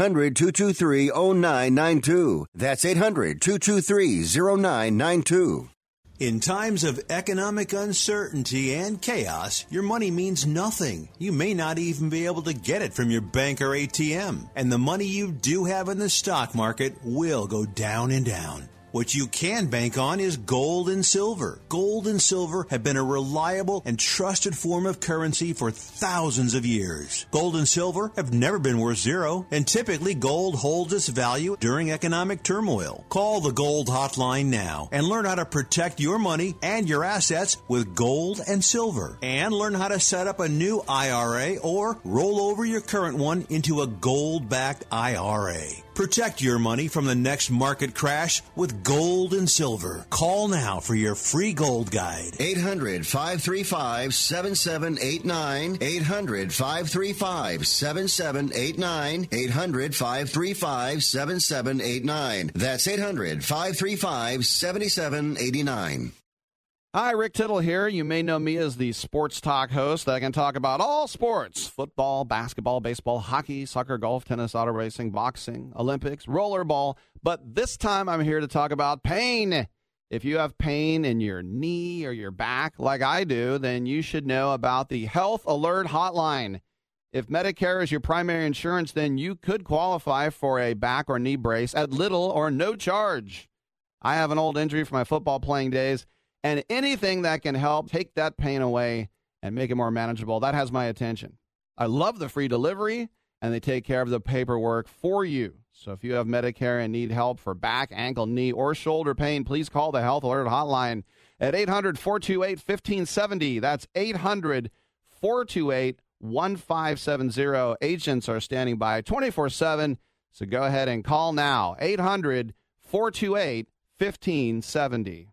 800-223-0992. That's 800-223-0992. In times of economic uncertainty and chaos, your money means nothing. You may not even be able to get it from your bank or ATM. And the money you do have in the stock market will go down and down. What you can bank on is gold and silver. Gold and silver have been a reliable and trusted form of currency for thousands of years. Gold and silver have never been worth zero, and typically gold holds its value during economic turmoil. Call the Gold Hotline now and learn how to protect your money and your assets with gold and silver. And learn how to set up a new IRA or roll over your current one into a gold-backed IRA. Protect your money from the next market crash with gold and silver. Call now for your free gold guide. 800-535-7789. 800-535-7789. 800-535-7789. That's 800-535-7789. Hi, Rick Tittle here. You may know me as the sports talk host that can talk about all sports: football, basketball, baseball, hockey, soccer, golf, tennis, auto racing, boxing, Olympics, rollerball. But this time I'm here to talk about pain. If you have pain in your knee or your back like I do, then you should know about the Health Alert Hotline. If Medicare is your primary insurance, then you could qualify for a back or knee brace at little or no charge. I have an old injury from my football playing days, and anything that can help take that pain away and make it more manageable, that has my attention. I love the free delivery, and they take care of the paperwork for you. So if you have Medicare and need help for back, ankle, knee, or shoulder pain, please call the Health Alert Hotline at 800-428-1570. That's 800-428-1570. Agents are standing by 24/7, so go ahead and call now. 800-428-1570.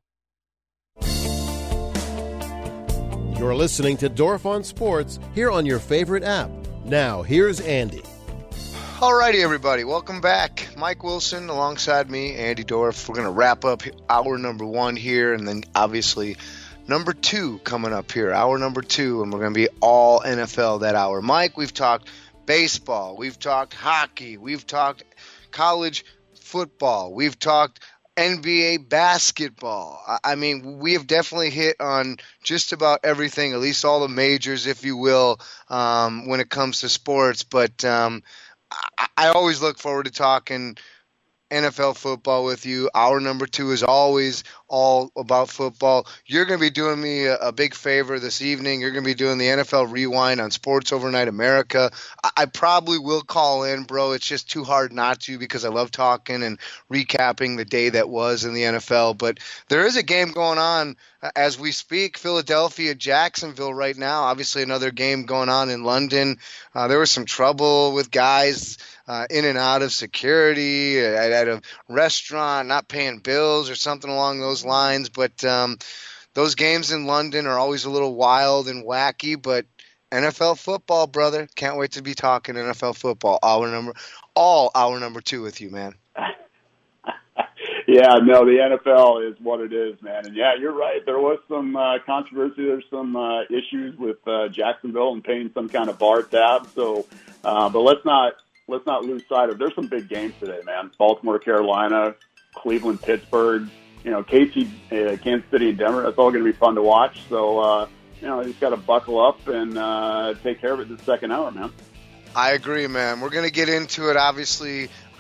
You're listening to Dorf on Sports here on your favorite app. Now, here's Andy. Alrighty, everybody. Welcome back. Mike Wilson alongside me, Andy Dorf. We're going to wrap up hour number 1 here, and then obviously number 2 coming up here. Hour number 2, and we're going to be all NFL that hour. Mike, we've talked baseball. We've talked hockey. We've talked college football. We've talked NBA basketball. I mean, we have definitely hit on just about everything, at least all the majors, if you will, when it comes to sports. But I always look forward to talking NFL football with you. Hour number 2 is always all about football. You're going to be doing me a big favor this evening. You're going to be doing the NFL Rewind on Sports Overnight America. I probably will call in, bro. It's just too hard not to because I love talking and recapping the day that was in the NFL. But there is a game going on as we speak. Philadelphia, Jacksonville right now. Obviously another game going on in London. There was some trouble with guys in and out of security at a restaurant, not paying bills or something along those lines. But those games in London are always a little wild and wacky. But NFL football, brother. Can't wait to be talking NFL football. Hour number 2 with you, man. Yeah, no, the NFL is what it is, man. And yeah, you're right. There was some controversy. There's some issues with Jacksonville and paying some kind of bar tab. So, but let's not lose sight of. There's some big games today, man. Baltimore, Carolina, Cleveland, Pittsburgh. KC, Kansas City, and Denver. That's all going to be fun to watch. So, you just got to buckle up and take care of it this second hour, man. I agree, man. We're going to get into it, obviously,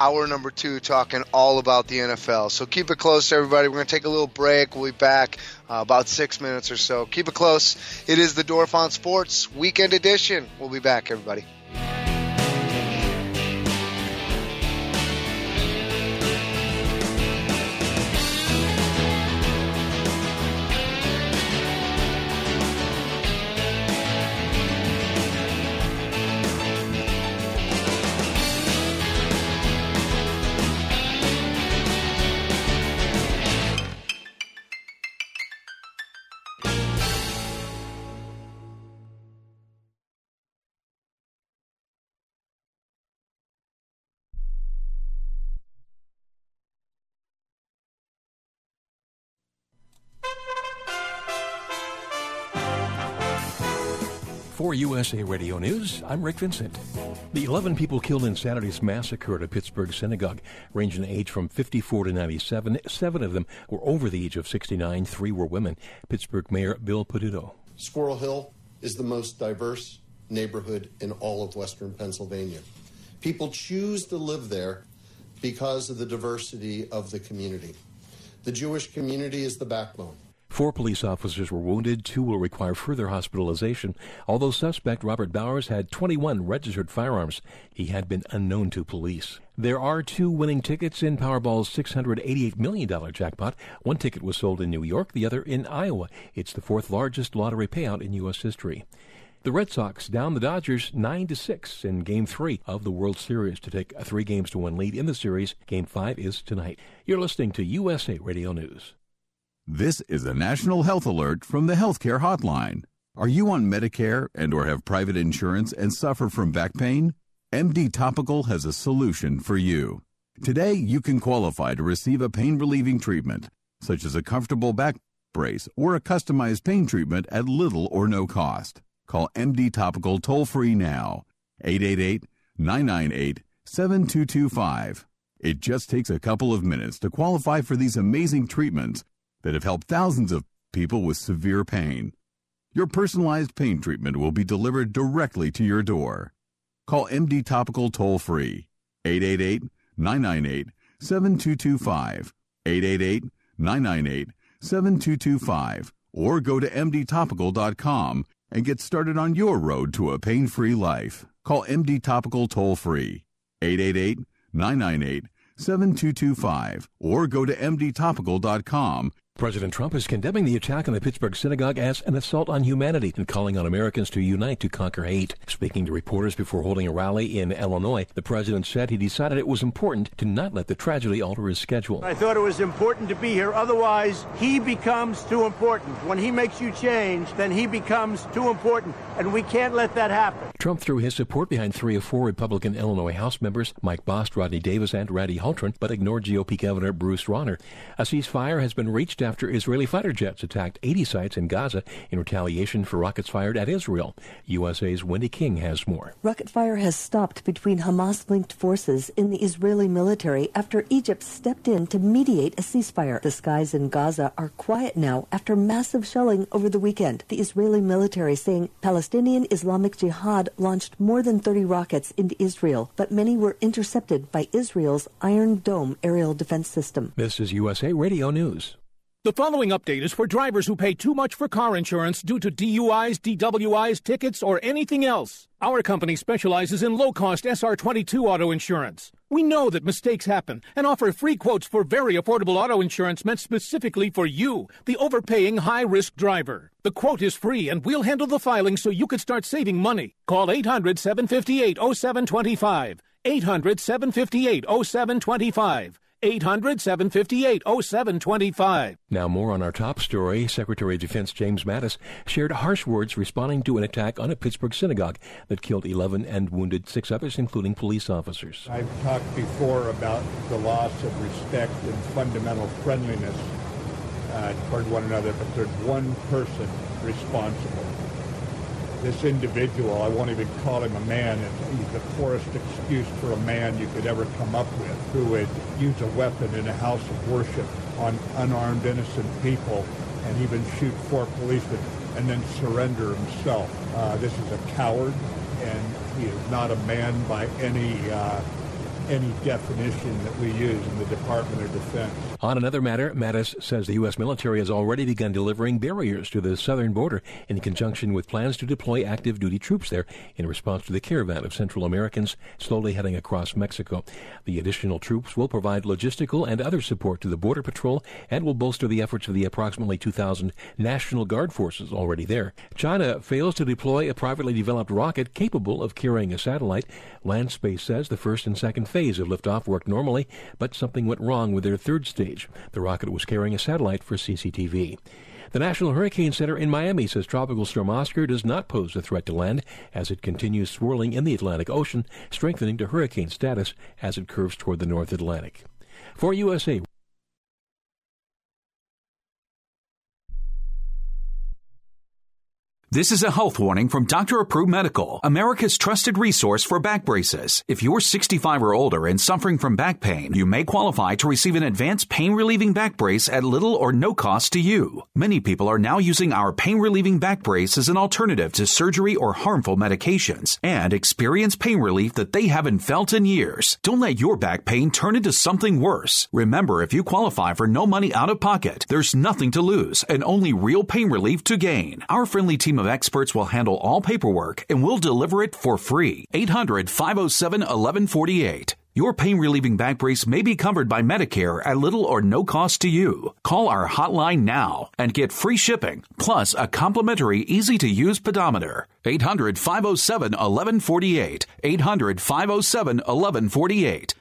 hour number 2 talking all about the NFL. So keep it close, everybody. We're going to take a little break. We'll be back about 6 minutes or so. Keep it close. It is the Dorf on Sports Weekend Edition. We'll be back, everybody. For USA Radio News, I'm Rick Vincent. The 11 people killed in Saturday's massacre at a Pittsburgh synagogue range in age from 54 to 97. 7 of them were over the age of 69. 3 were women. Pittsburgh Mayor Bill Peduto. Squirrel Hill is the most diverse neighborhood in all of Western Pennsylvania. People choose to live there because of the diversity of the community. The Jewish community is the backbone. 4 police officers were wounded. 2 will require further hospitalization. Although suspect Robert Bowers had 21 registered firearms, he had been unknown to police. There are 2 winning tickets in Powerball's $688 million jackpot. 1 ticket was sold in New York, the other in Iowa. It's the 4th largest lottery payout in U.S. history. The Red Sox down the Dodgers 9-6 in Game 3 of the World Series to take a 3-1 lead in the series. Game 5 is tonight. You're listening to USA Radio News. This is a national health alert from the Healthcare Hotline. Are you on Medicare and or have private insurance and suffer from back pain? MD Topical has a solution for you. Today, you can qualify to receive a pain-relieving treatment, such as a comfortable back brace or a customized pain treatment at little or no cost. Call MD Topical toll-free now, 888-998-7225. It just takes a couple of minutes to qualify for these amazing treatments that have helped thousands of people with severe pain. Your personalized pain treatment will be delivered directly to your door. Call MD Topical toll-free, 888-998-7225, 888-998-7225, or go to mdtopical.com and get started on your road to a pain-free life. Call MD Topical toll-free, 888-998-7225, or go to mdtopical.com. President Trump is condemning the attack on the Pittsburgh synagogue as an assault on humanity and calling on Americans to unite to conquer hate. Speaking to reporters before holding a rally in Illinois, the president said he decided it was important to not let the tragedy alter his schedule. I thought it was important to be here. Otherwise, he becomes too important. When he makes you change, then he becomes too important, and we can't let that happen. Trump threw his support behind 3 of 4 Republican Illinois House members, Mike Bost, Rodney Davis, and Randy Hultgren, but ignored GOP Governor Bruce Rauner. A ceasefire has been reached after Israeli fighter jets attacked 80 sites in Gaza in retaliation for rockets fired at Israel. USA's Wendy King has more. Rocket fire has stopped between Hamas-linked forces in the Israeli military after Egypt stepped in to mediate a ceasefire. The skies in Gaza are quiet now after massive shelling over the weekend. The Israeli military saying Palestinian Islamic Jihad launched more than 30 rockets into Israel, but many were intercepted by Israel's Iron Dome aerial defense system. This is USA Radio News. The following update is for drivers who pay too much for car insurance due to DUIs, DWIs, tickets, or anything else. Our company specializes in low-cost SR22 auto insurance. We know that mistakes happen and offer free quotes for very affordable auto insurance meant specifically for you, the overpaying high-risk driver. The quote is free, and we'll handle the filing so you can start saving money. Call 800-758-0725. 800-758-0725. 800-758-0725. Now more on our top story. Secretary of Defense James Mattis shared harsh words responding to an attack on a Pittsburgh synagogue that killed 11 and wounded 6 others, including police officers. I've talked before about the loss of respect and fundamental friendliness toward one another, but there's one person responsible. This individual, I won't even call him a man, he's the poorest excuse for a man you could ever come up with, who would use a weapon in a house of worship on unarmed innocent people and even shoot 4 policemen and then surrender himself. This is a coward, and he is not a man by any any definition that we use in the Department of Defense. On another matter, Mattis says the U.S. military has already begun delivering barriers to the southern border in conjunction with plans to deploy active duty troops there in response to the caravan of Central Americans slowly heading across Mexico. The additional troops will provide logistical and other support to the Border Patrol and will bolster the efforts of the approximately 2,000 National Guard forces already there. China fails to deploy a privately developed rocket capable of carrying a satellite. Landspace says the first and second phase of liftoff worked normally, but something went wrong with their third stage. The rocket was carrying a satellite for CCTV. The National Hurricane Center in Miami says Tropical Storm Oscar does not pose a threat to land as it continues swirling in the Atlantic Ocean, strengthening to hurricane status as it curves toward the North Atlantic. For USA. This is a health warning from Dr. Approved Medical, America's trusted resource for back braces. If you're 65 or older and suffering from back pain, you may qualify to receive an advanced pain-relieving back brace at little or no cost to you. Many people are now using our pain-relieving back brace as an alternative to surgery or harmful medications and experience pain relief that they haven't felt in years. Don't let your back pain turn into something worse. Remember, if you qualify for no money out of pocket, there's nothing to lose and only real pain relief to gain. Our friendly team of experts will handle all paperwork and will deliver it for free. 800-507-1148. Your pain-relieving back brace may be covered by Medicare at little or no cost to you. Call our hotline now and get free shipping, plus a complimentary easy-to-use pedometer. 800-507-1148. 800-507-1148.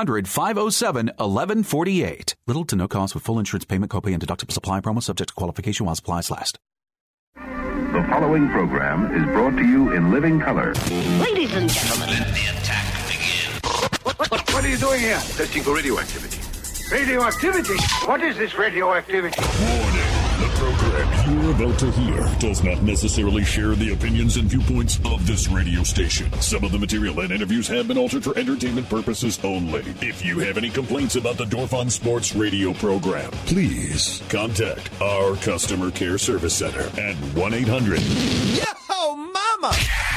800-507-1148. Little to no cost with full insurance payment, copay, and deductible supply promo subject to qualification while supplies last. The following program is brought to you in living color. Ladies and gentlemen, let the attack begin. What are you doing here? Testing for radioactivity. Radioactivity? What is this radioactivity? Warning. The program you're about to hear does not necessarily share the opinions and viewpoints of this radio station. Some of the material and interviews have been altered for entertainment purposes only. If you have any complaints about the Dorf on Sports radio program, please contact our customer care service center at 1-800. Yo, mama!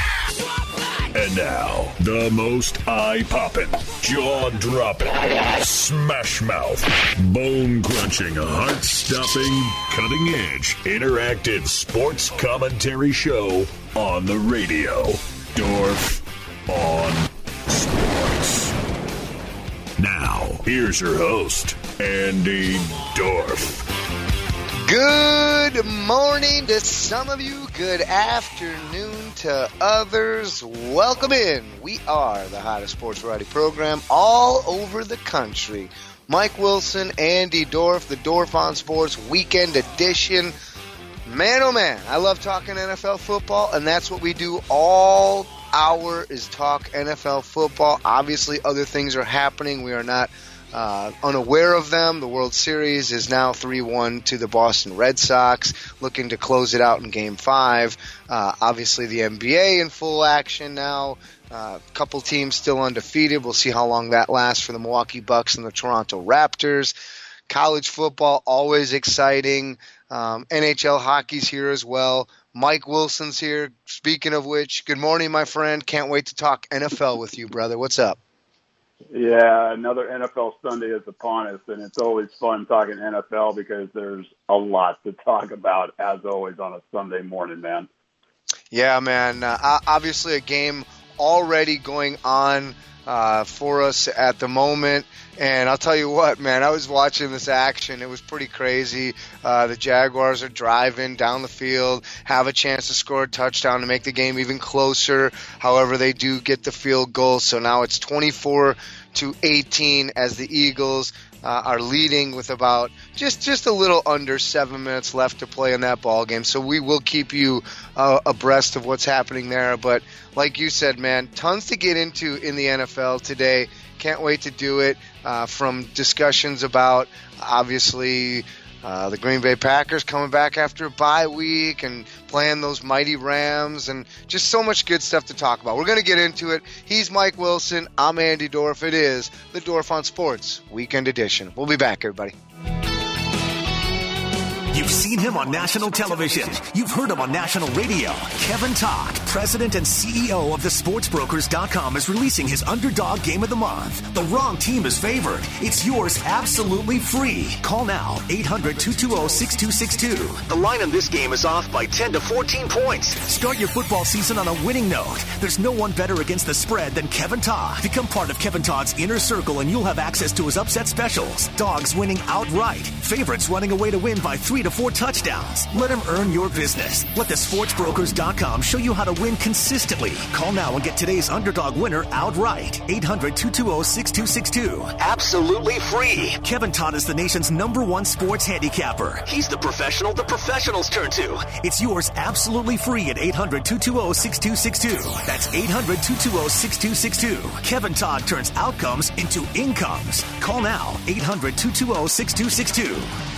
And now, the most eye-popping, jaw-dropping, smash-mouth, bone-crunching, heart-stopping, cutting-edge, interactive sports commentary show on the radio. Dorf on Sports. Now, here's your host, Andy Dorf. Good morning to some of you. Good afternoon to others. Welcome in. We are the hottest sports variety program all over the country. Mike Wilson, Andy Dorf, the Dorf on Sports Weekend Edition. Man, oh man, I love talking NFL football, and that's what we do all hour is talk NFL football. Obviously, other things are happening. We are not unaware of them. The World Series is now 3-1 to the Boston Red Sox, looking to close it out in Game 5. Obviously, the NBA in full action now. A couple teams still undefeated. We'll see how long that lasts for the Milwaukee Bucks and the Toronto Raptors. College football, always exciting. NHL hockey's here as well. Mike Wilson's here. Speaking of which, good morning, my friend. Can't wait to talk NFL with you, brother. What's up? Yeah, another NFL Sunday is upon us, and it's always fun talking NFL because there's a lot to talk about, as always, on a Sunday morning, man. Yeah, man. Obviously a game already going on for us at the moment. And I'll tell you what, man, I was watching this action. It was pretty crazy. The Jaguars are driving down the field, have a chance to score a touchdown to make the game even closer. However, they do get the field goal. So now it's 24-18 as the Eagles are leading with about just a little under 7 minutes left to play in that ball game. So we will keep you abreast of what's happening there. But like you said, man, tons to get into in the NFL today. Can't wait to do it. From discussions about, obviously, the Green Bay Packers coming back after a bye week and playing those mighty Rams, and just so much good stuff to talk about. We're going to get into it. He's Mike Wilson. I'm Andy Dorf. It is the Dorf on Sports Weekend Edition. We'll be back, everybody. You've seen him on national television. You've heard him on national radio. Kevin Todd, president and CEO of thesportsbrokers.com, is releasing his underdog game of the month. The wrong team is favored. It's yours absolutely free. Call now, 800-220-6262. The line on this game is off by 10 to 14 points. Start your football season on a winning note. There's no one better against the spread than Kevin Todd. Become part of Kevin Todd's inner circle and you'll have access to his upset specials. Dogs winning outright. Favorites running away to win by 3 to 4 touchdowns. Let him earn your business. Let thesportsbrokers.com show you how to win consistently. Call now and get today's underdog winner outright. 800-220-6262. Absolutely free. Kevin Todd is the nation's #1 sports handicapper. He's the professional the professionals turn to. It's yours absolutely free at 800-220-6262. That's 800-220-6262. Kevin Todd turns outcomes into incomes. Call now, 800-220-6262.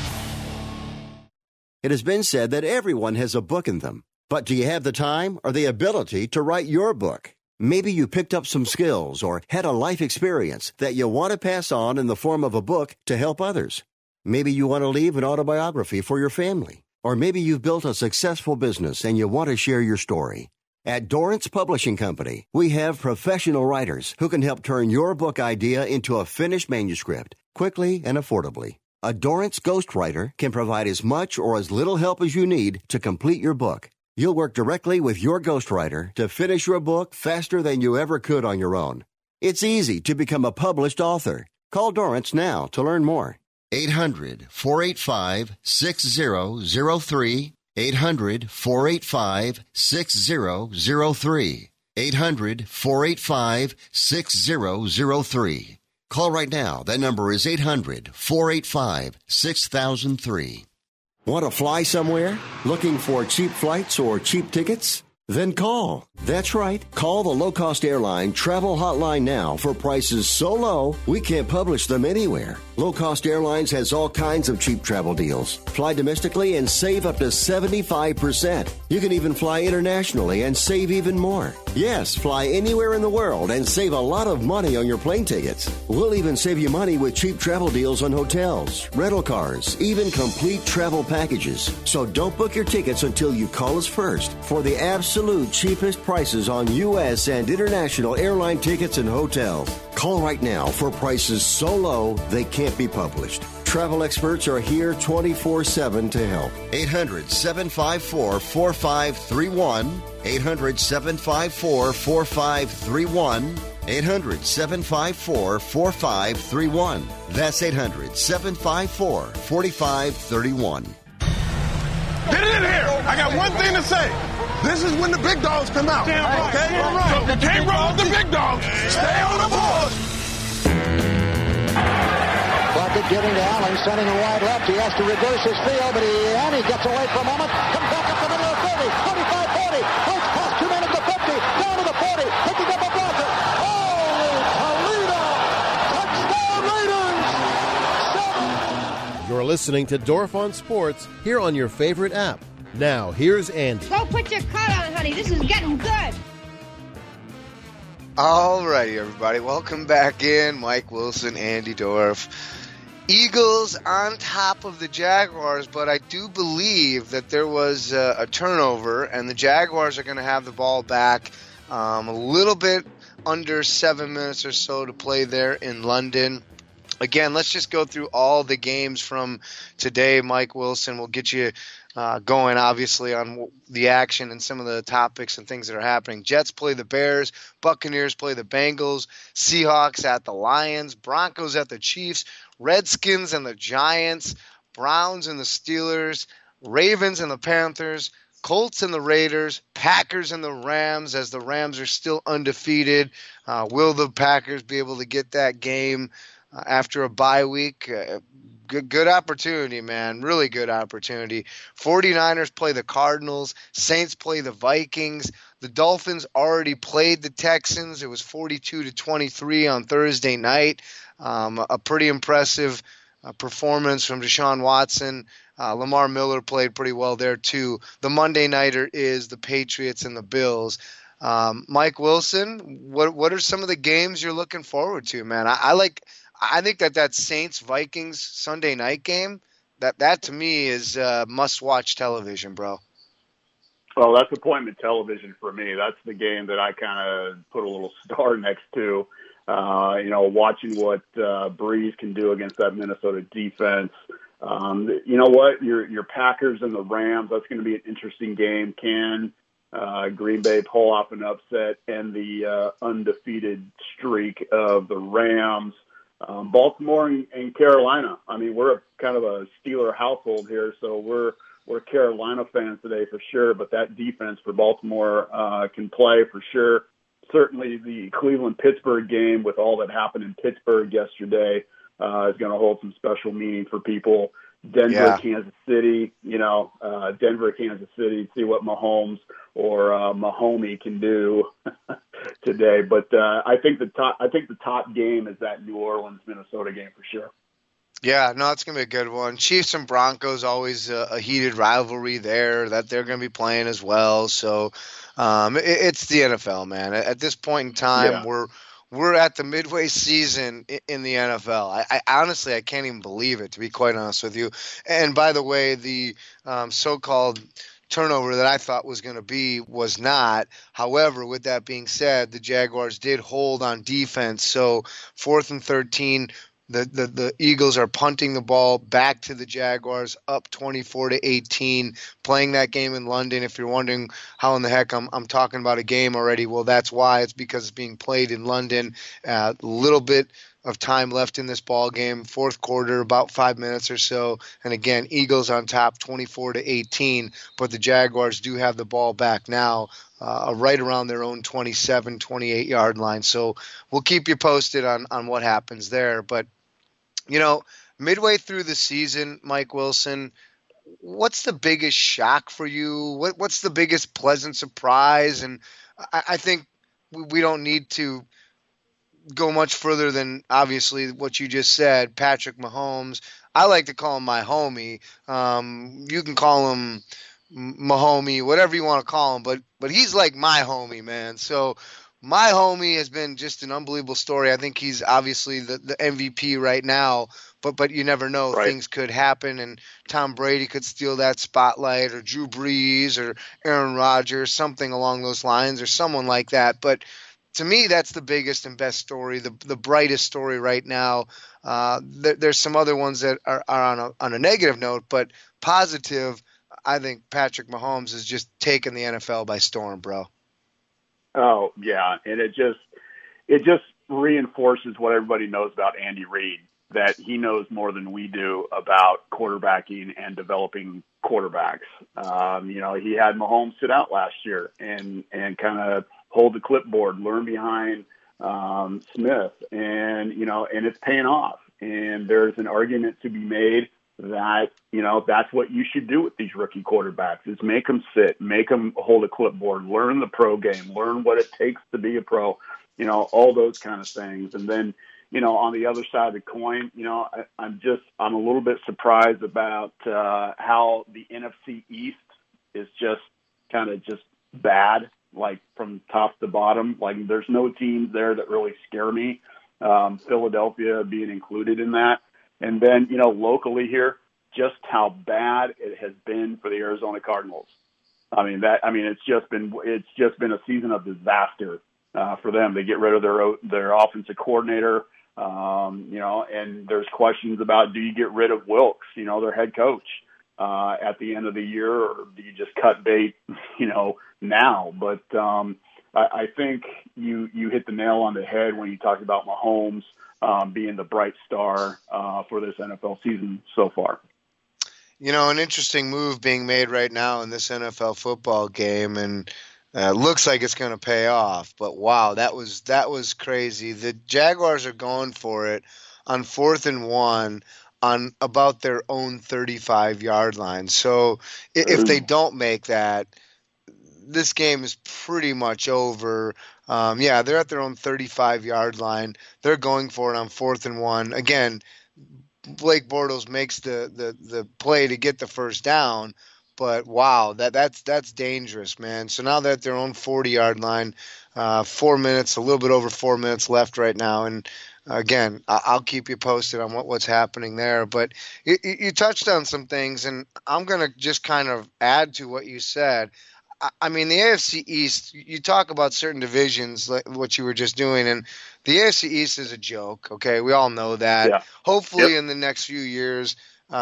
It has been said that everyone has a book in them. But do you have the time or the ability to write your book? Maybe you picked up some skills or had a life experience that you want to pass on in the form of a book to help others. Maybe you want to leave an autobiography for your family. Or maybe you've built a successful business and you want to share your story. At Dorrance Publishing Company, we have professional writers who can help turn your book idea into a finished manuscript quickly and affordably. A Dorrance ghostwriter can provide as much or as little help as you need to complete your book. You'll work directly with your ghostwriter to finish your book faster than you ever could on your own. It's easy to become a published author. Call Dorrance now to learn more. 800-485-6003. 800-485-6003. 800-485-6003. Call right now. That number is 800-485-6003. Want to fly somewhere? Looking for cheap flights or cheap tickets? Then call. That's right. Call the low-cost airline travel hotline now for prices so low we can't publish them anywhere. Low Cost Airlines has all kinds of cheap travel deals. Fly domestically and save up to 75%. You can even fly internationally and save even more. Yes, fly anywhere in the world and save a lot of money on your plane tickets. We'll even save you money with cheap travel deals on hotels, rental cars, even complete travel packages. So don't book your tickets until you call us first for the absolute cheapest prices on U.S. and international airline tickets and hotels. Call right now for prices so low they can't be published. Travel experts are here 24/7 to help. 800-754-4531. 800-754-4531. 800-754-4531. That's 800-754-4531. Get in here! I got one thing to say. This is when the big dogs come out. Okay? So you can't roll with the big dogs. Stay on the board. Bucket giving to Allen, sending a wide left. He has to reverse his field, but he gets away for a moment. Comes back up the middle of the 30, 25, 40. Breaks past 2 men at the 50, down to the 40. Picking up a blocker. You're listening to Dorf on Sports here on your favorite app. Now, here's Andy. Go put your coat on, honey. This is getting good. All righty, everybody. Welcome back in. Mike Wilson, Andy Dorf. Eagles on top of the Jaguars, but I do believe that there was a turnover, and the Jaguars are going to have the ball back a little bit under 7 minutes or so to play there in London. Again, let's just go through all the games from today. Mike Wilson will get you going, obviously, on the action and some of the topics and things that are happening. Jets play the Bears. Buccaneers play the Bengals. Seahawks at the Lions. Broncos at the Chiefs. Redskins and the Giants. Browns and the Steelers. Ravens and the Panthers. Colts and the Raiders. Packers and the Rams, as the Rams are still undefeated. Will the Packers be able to get that game after a bye week? Good opportunity, man. Really good opportunity. 49ers play the Cardinals. Saints play the Vikings. The Dolphins already played the Texans. It was 42-23 on Thursday night. A pretty impressive performance from Deshaun Watson. Lamar Miller played pretty well there, too. The Monday nighter is the Patriots and the Bills. Mike Wilson, what are some of the games you're looking forward to, man? I think that Saints-Vikings Sunday night game, That to me is must-watch television, bro. Well, that's appointment television for me. That's the game that I kind of put a little star next to. Watching what Breeze can do against that Minnesota defense. You know what? Your Packers and the Rams, that's going to be an interesting game. Can Green Bay pull off an upset and the undefeated streak of the Rams? Baltimore and Carolina. I mean, we're kind of a Steeler household here, so we're Carolina fans today for sure, but that defense for Baltimore can play for sure. Certainly the Cleveland-Pittsburgh game with all that happened in Pittsburgh yesterday is going to hold some special meaning for people. Denver, Kansas City, Denver, Kansas City, see what Mahomes or Mahomey can do today. But I think the top game is that New Orleans-Minnesota game for sure. Yeah, no, it's going to be a good one. Chiefs and Broncos, always a heated rivalry there that they're going to be playing as well. So it's the NFL, man. At this point in time, we're at the midway season in the NFL. I honestly, I can't even believe it, to be quite honest with you. And by the way, the so-called turnover that I thought was going to be was not. However, with that being said, the Jaguars did hold on defense. So 4th and 13, the Eagles are punting the ball back to the Jaguars, up 24-18, playing that game in London. If you're wondering how in the heck I'm talking about a game already, well, that's why. It's because it's being played in London. A little bit of time left in this ball game, fourth quarter, about 5 minutes or so. And again, Eagles on top, 24-18, but the Jaguars do have the ball back now, right around their own 27, 28-yard line. So we'll keep you posted on what happens there. But, midway through the season, Mike Wilson, what's the biggest shock for you? What's the biggest pleasant surprise? And I think we don't need to go much further than obviously what you just said, Patrick Mahomes. I like to call him my homie. You can call him Mahomie, whatever you want to call him, but he's like my homie, man. So my homie has been just an unbelievable story. I think he's obviously the MVP right now, but you never know. Right. Things could happen, and Tom Brady could steal that spotlight, or Drew Brees, or Aaron Rodgers, something along those lines, or someone like that. But to me, that's the biggest and best story, the brightest story right now. There's some other ones that are on a negative note, but positive, I think Patrick Mahomes has just taken the NFL by storm, bro. Oh, yeah, and it just reinforces what everybody knows about Andy Reid, that he knows more than we do about quarterbacking and developing quarterbacks. He had Mahomes sit out last year and kind of hold the clipboard, learn behind Smith, and it's paying off. And there's an argument to be made that, that's what you should do with these rookie quarterbacks, is make them sit, make them hold a clipboard, learn the pro game, learn what it takes to be a pro, all those kind of things. And then, on the other side of the coin, I'm a little bit surprised about how the NFC East is just kind of just bad, like from top to bottom. Like there's no teams there that really scare me. Philadelphia being included in that. And then, locally here, just how bad it has been for the Arizona Cardinals. It's just been a season of disaster for them. They get rid of their offensive coordinator, and there's questions about, do you get rid of Wilkes, their head coach, at the end of the year, or do you just cut bait, now? But I think you hit the nail on the head when you talked about Mahomes being the bright star for this NFL season so far. An interesting move being made right now in this NFL football game, and looks like it's going to pay off. But wow, that was crazy. The Jaguars are going for it on 4th and 1 on about their own 35-yard line. So if they don't make that, this game is pretty much over. They're at their own 35-yard line. They're going for it on 4th and 1. Again, Blake Bortles makes the play to get the first down, but wow, that's dangerous, man. So now they're at their own 40-yard line, 4 minutes, a little bit over 4 minutes left right now, and again, I'll keep you posted on what's happening there. But you touched on some things, and I'm going to just kind of add to what you said. I mean, the AFC East, you talk about certain divisions, like what you were just doing, and the AFC East is a joke, okay? We all know that. Yeah. Hopefully in the next few years,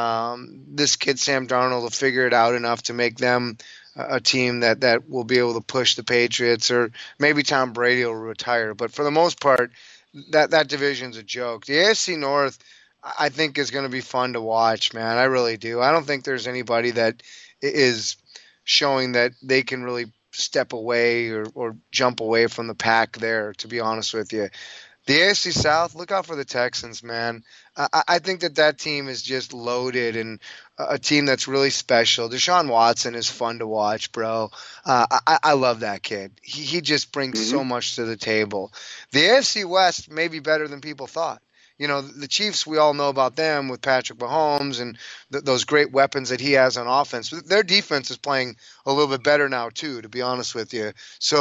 this kid Sam Darnold will figure it out enough to make them a team that will be able to push the Patriots, or maybe Tom Brady will retire. But for the most part, that division's a joke. The AFC North, I think, is going to be fun to watch, man. I really do. I don't think there's anybody that is showing that they can really step away or jump away from the pack there, to be honest with you. The AFC South, look out for the Texans, man. I think that team is just loaded and a team that's really special. Deshaun Watson is fun to watch, bro. I love that kid. He just brings so much to the table. The AFC West may be better than people thought. You know, the Chiefs, we all know about them with Patrick Mahomes and those great weapons that he has on offense. But their defense is playing a little bit better now, too, to be honest with you.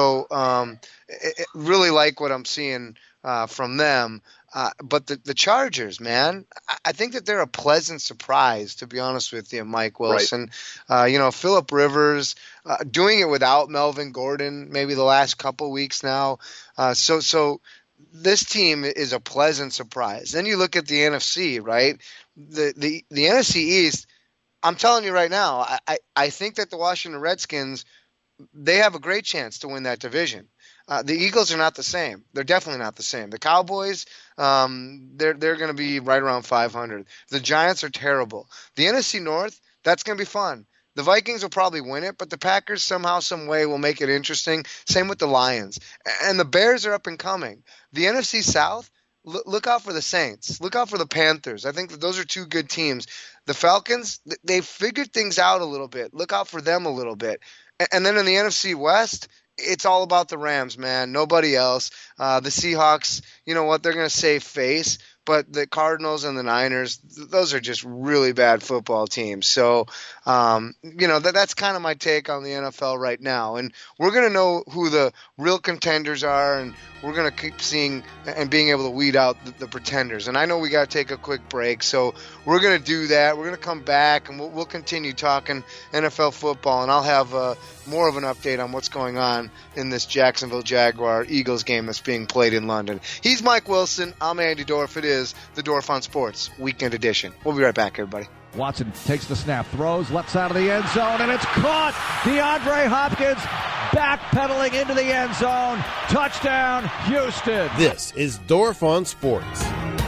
So really like what I'm seeing from them. But the Chargers, man, I think that they're a pleasant surprise, to be honest with you, Mike Wilson. Right. Phillip Rivers doing it without Melvin Gordon maybe the last couple weeks now. So this team is a pleasant surprise. Then you look at the NFC, right? The NFC East, I'm telling you right now, I think that the Washington Redskins, they have a great chance to win that division. The Eagles are not the same. They're definitely not the same. The Cowboys, they're going to be right around 500. The Giants are terrible. The NFC North, that's going to be fun. The Vikings will probably win it, but the Packers somehow, some way will make it interesting. Same with the Lions. And the Bears are up and coming. The NFC South, look out for the Saints. Look out for the Panthers. I think that those are two good teams. The Falcons, they figured things out a little bit. Look out for them a little bit. And then in the NFC West, it's all about the Rams, man. Nobody else. The Seahawks, you know what? They're going to save face. But the Cardinals and the Niners, those are just really bad football teams. So, that's kind of my take on the NFL right now. And we're going to know who the real contenders are, and we're going to keep seeing and being able to weed out the pretenders. And I know we got to take a quick break, so we're going to do that. We're going to come back, and we'll continue talking NFL football, and I'll have more of an update on what's going on in this Jacksonville Jaguar-Eagles game that's being played in London. He's Mike Wilson. I'm Andy Dorff. It is the Dorff on Sports Weekend Edition. We'll be right back, everybody. Watson takes the snap, throws left side of the end zone, and it's caught. DeAndre Hopkins backpedaling into the end zone. Touchdown, Houston. This is Dorff on Sports.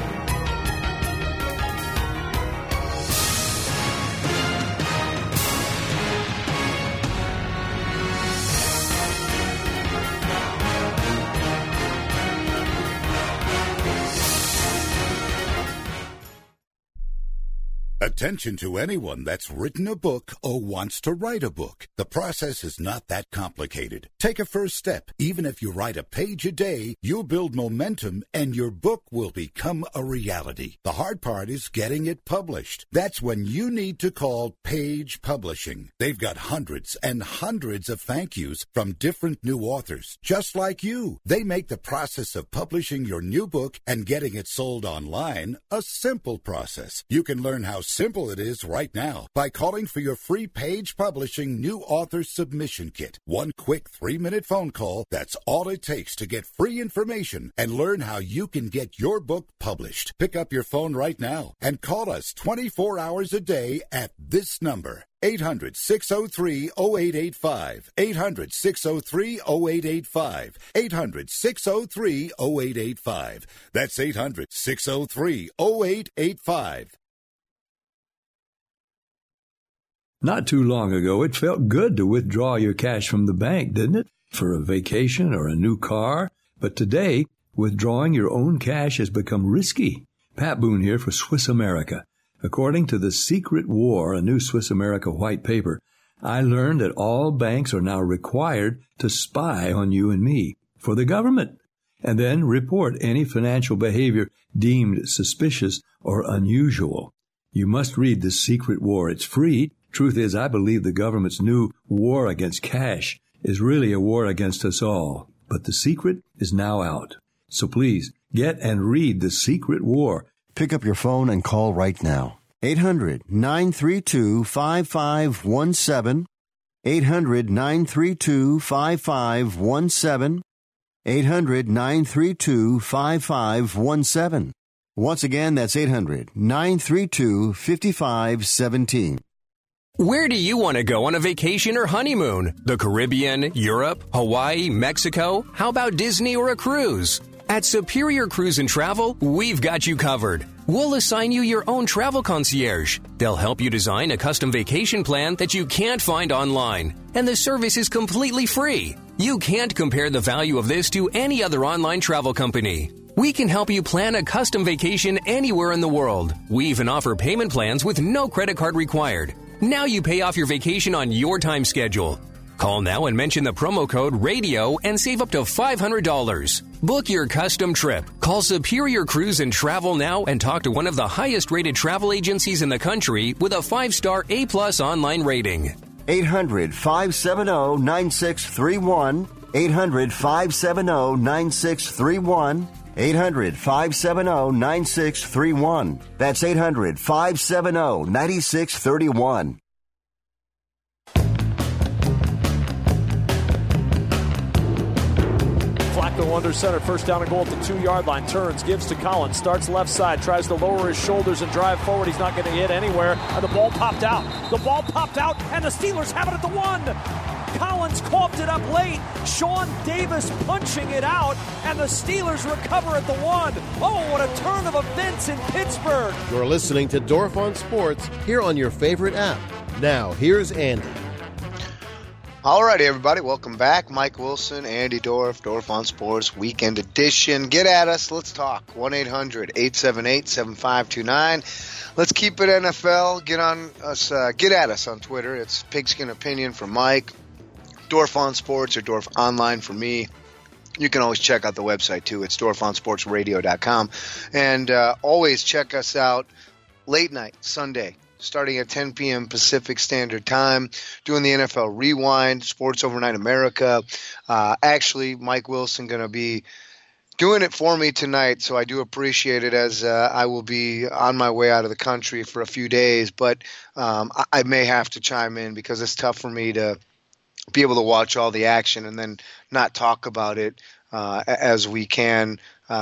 Attention to anyone that's written a book or wants to write a book. The process is not that complicated. Take a first step. Even if you write a page a day, you'll build momentum and your book will become a reality. The hard part is getting it published. That's when you need to call Page Publishing. They've got hundreds and hundreds of thank yous from different new authors, just like you. They make the process of publishing your new book and getting it sold online a simple process. You can learn how simple it is right now by calling for your free Page Publishing new author submission kit. One quick 3-minute phone call, that's all it takes to get free information and learn how you can get your book published. Pick up your phone right now and call us 24 hours a day at this number. 800-603-0885. 800-603-0885. 800-603-0885. That's 800-603-0885. Not too long ago, it felt good to withdraw your cash from the bank, didn't it? For a vacation or a new car. But today, withdrawing your own cash has become risky. Pat Boone here for Swiss America. According to The Secret War, a new Swiss America white paper, I learned that all banks are now required to spy on you and me for the government, and then report any financial behavior deemed suspicious or unusual. You must read The Secret War. It's free. Truth is, I believe the government's new war against cash is really a war against us all. But the secret is now out. So please, Get and read The Secret War. Pick up your phone and call right now. 800-932-5517. 800-932-5517. 800-932-5517. Once again, that's 800-932-5517. Where do you want to go on a vacation or honeymoon? The Caribbean, Europe, Hawaii, Mexico? How about Disney or a cruise? At Superior Cruise and Travel, we've got you covered. We'll assign you your own travel concierge. They'll help you design a custom vacation plan that you can't find online. And the service is completely free. You can't compare the value of this to any other online travel company. We can help you plan a custom vacation anywhere in the world. We even offer payment plans with no credit card required. Now you pay off your vacation on your time schedule. Call now and mention the promo code RADIO and save up to $500. Book your custom trip. Call Superior Cruise and Travel now and talk to one of the highest rated travel agencies in the country with a 5-star A+ online rating. 800-570-9631. 800-570-9631. 800-570-9631. That's 800-570-9631. Flacco under center, first down and goal at the 2-yard line. Turns, gives to Collins, starts left side, tries to lower his shoulders and drive forward. He's not going to hit anywhere, and the ball popped out. The ball popped out, and the Steelers have it at the 1. Collins coughed it up late. Sean Davis punching it out, and the Steelers recover at the 1. Oh, what a turn of events in Pittsburgh. You're listening to Dorf on Sports here on your favorite app. Now, here's Andy. All righty, everybody. Welcome back. Mike Wilson, Andy Dorf, Dorf on Sports, Weekend Edition. Get at us. Let's talk. 1-800-878-7529. Let's keep it NFL. Get on us. Get at us on Twitter. It's Pigskin Opinion for Mike. Dorf on Sports or Dorf Online for me. You can always check out the website, too. It's dorfonsportsradio.com. And always check us out late night, Sunday, starting at 10 p.m. Pacific Standard Time, doing the NFL Rewind, Sports Overnight America. Actually, Mike Wilson going to be doing it for me tonight, so I do appreciate it, as I will be on my way out of the country for a few days. But I may have to chime in because it's tough for me to be able to watch all the action and then not talk about it as we can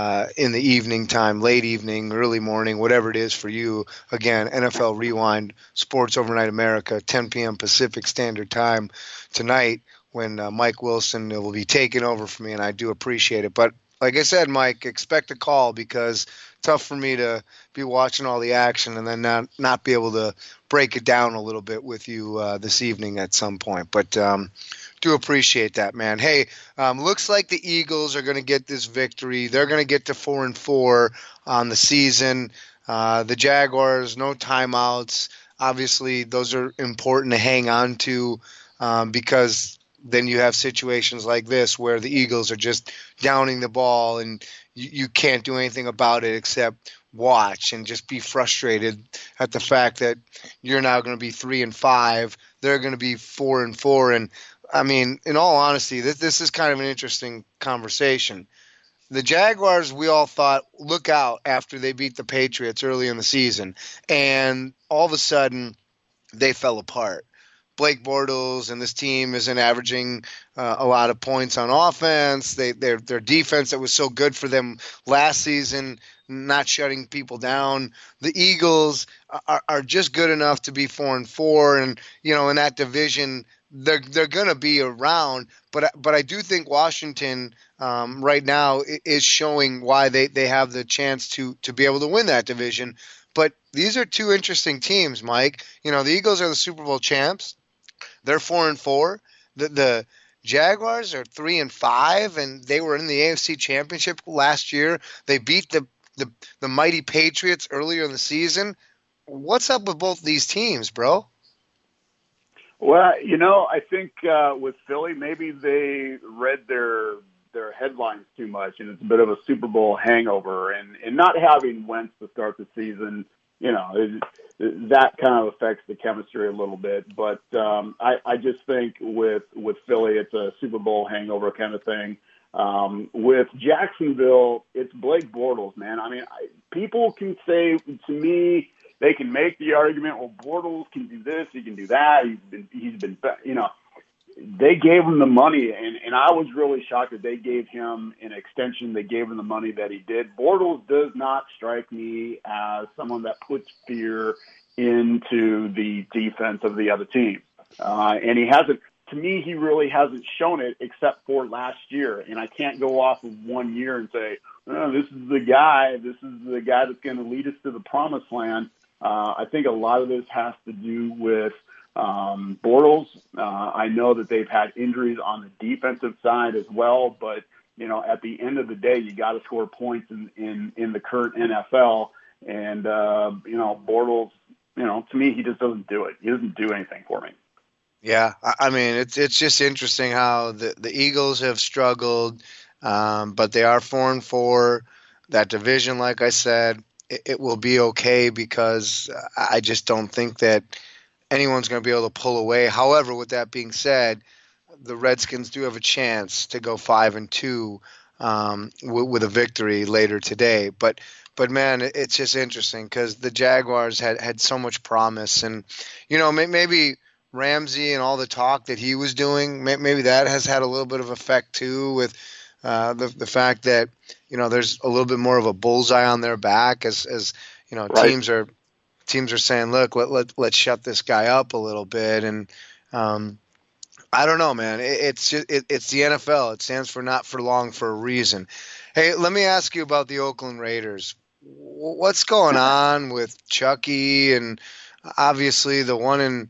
in the evening time, late evening, early morning, whatever it is for you. Again, NFL Rewind, Sports Overnight America, 10 p.m. Pacific Standard Time tonight when Mike Wilson will be taking over for me, and I do appreciate it. But like I said, Mike, expect a call because it's tough for me to be watching all the action and then not be able to break it down a little bit with you this evening at some point. But do appreciate that, man. Hey, looks like the Eagles are going to get this victory. They're going to get to 4-4 on the season. The Jaguars, no timeouts. Obviously, those are important to hang on to because then you have situations like this where the Eagles are just downing the ball and you can't do anything about it except watch and just be frustrated at the fact that you're now going to be 3-5. They're going to be 4-4. And I mean, in all honesty, this is kind of an interesting conversation. The Jaguars, we all thought, look out after they beat the Patriots early in the season. And all of a sudden, they fell apart. Blake Bortles and this team isn't averaging a lot of points on offense. Their defense that was so good for them last season, not shutting people down. The Eagles are just good enough to be 4-4, and in that division they're going to be around. But I do think Washington right now is showing why they have the chance to be able to win that division. But these are two interesting teams, Mike. The Eagles are the Super Bowl champs. They're 4-4. The Jaguars are 3-5, and they were in the AFC Championship last year. They beat the mighty Patriots earlier in the season. What's up with both these teams, bro? Well, I think with Philly, maybe they read their headlines too much, and it's a bit of a Super Bowl hangover. And not having Wentz to start the season, that kind of affects the chemistry a little bit. But I just think with Philly, it's a Super Bowl hangover kind of thing. With Jacksonville, it's Blake Bortles, man. I mean, people can say to me, they can make the argument, well, Bortles can do this, he can do that. He's been, you know, they gave him the money, and I was really shocked that they gave him an extension. They gave him the money that he did. Bortles does not strike me as someone that puts fear into the defense of the other team. And he hasn't, to me, he really hasn't shown it except for last year. And I can't go off of 1 year and say, oh, this is the guy that's going to lead us to the promised land. I think a lot of this has to do with Bortles. I know that they've had injuries on the defensive side as well, but you know, at the end of the day, you got to score points in the current NFL. And you know, Bortles, you know, to me, he just doesn't do it. He doesn't do anything for me. Yeah, I mean, it's just interesting how the Eagles have struggled, but they are 4-4. That division, like I said, it will be okay because I just don't think that anyone's going to be able to pull away. However, with that being said, the Redskins do have a chance to go 5-2 with a victory later today. But man, it's just interesting because the Jaguars had so much promise, and you know, maybe Ramsey and all the talk that he was doing, maybe that has had a little bit of effect too, with the fact that, you know, there's a little bit more of a bullseye on their back as you know, right. Teams are saying, look, let's shut this guy up a little bit. And I don't know, man. It's the NFL. It stands for not for long for a reason. Hey, let me ask you about the Oakland Raiders. What's going on with Chucky? And obviously the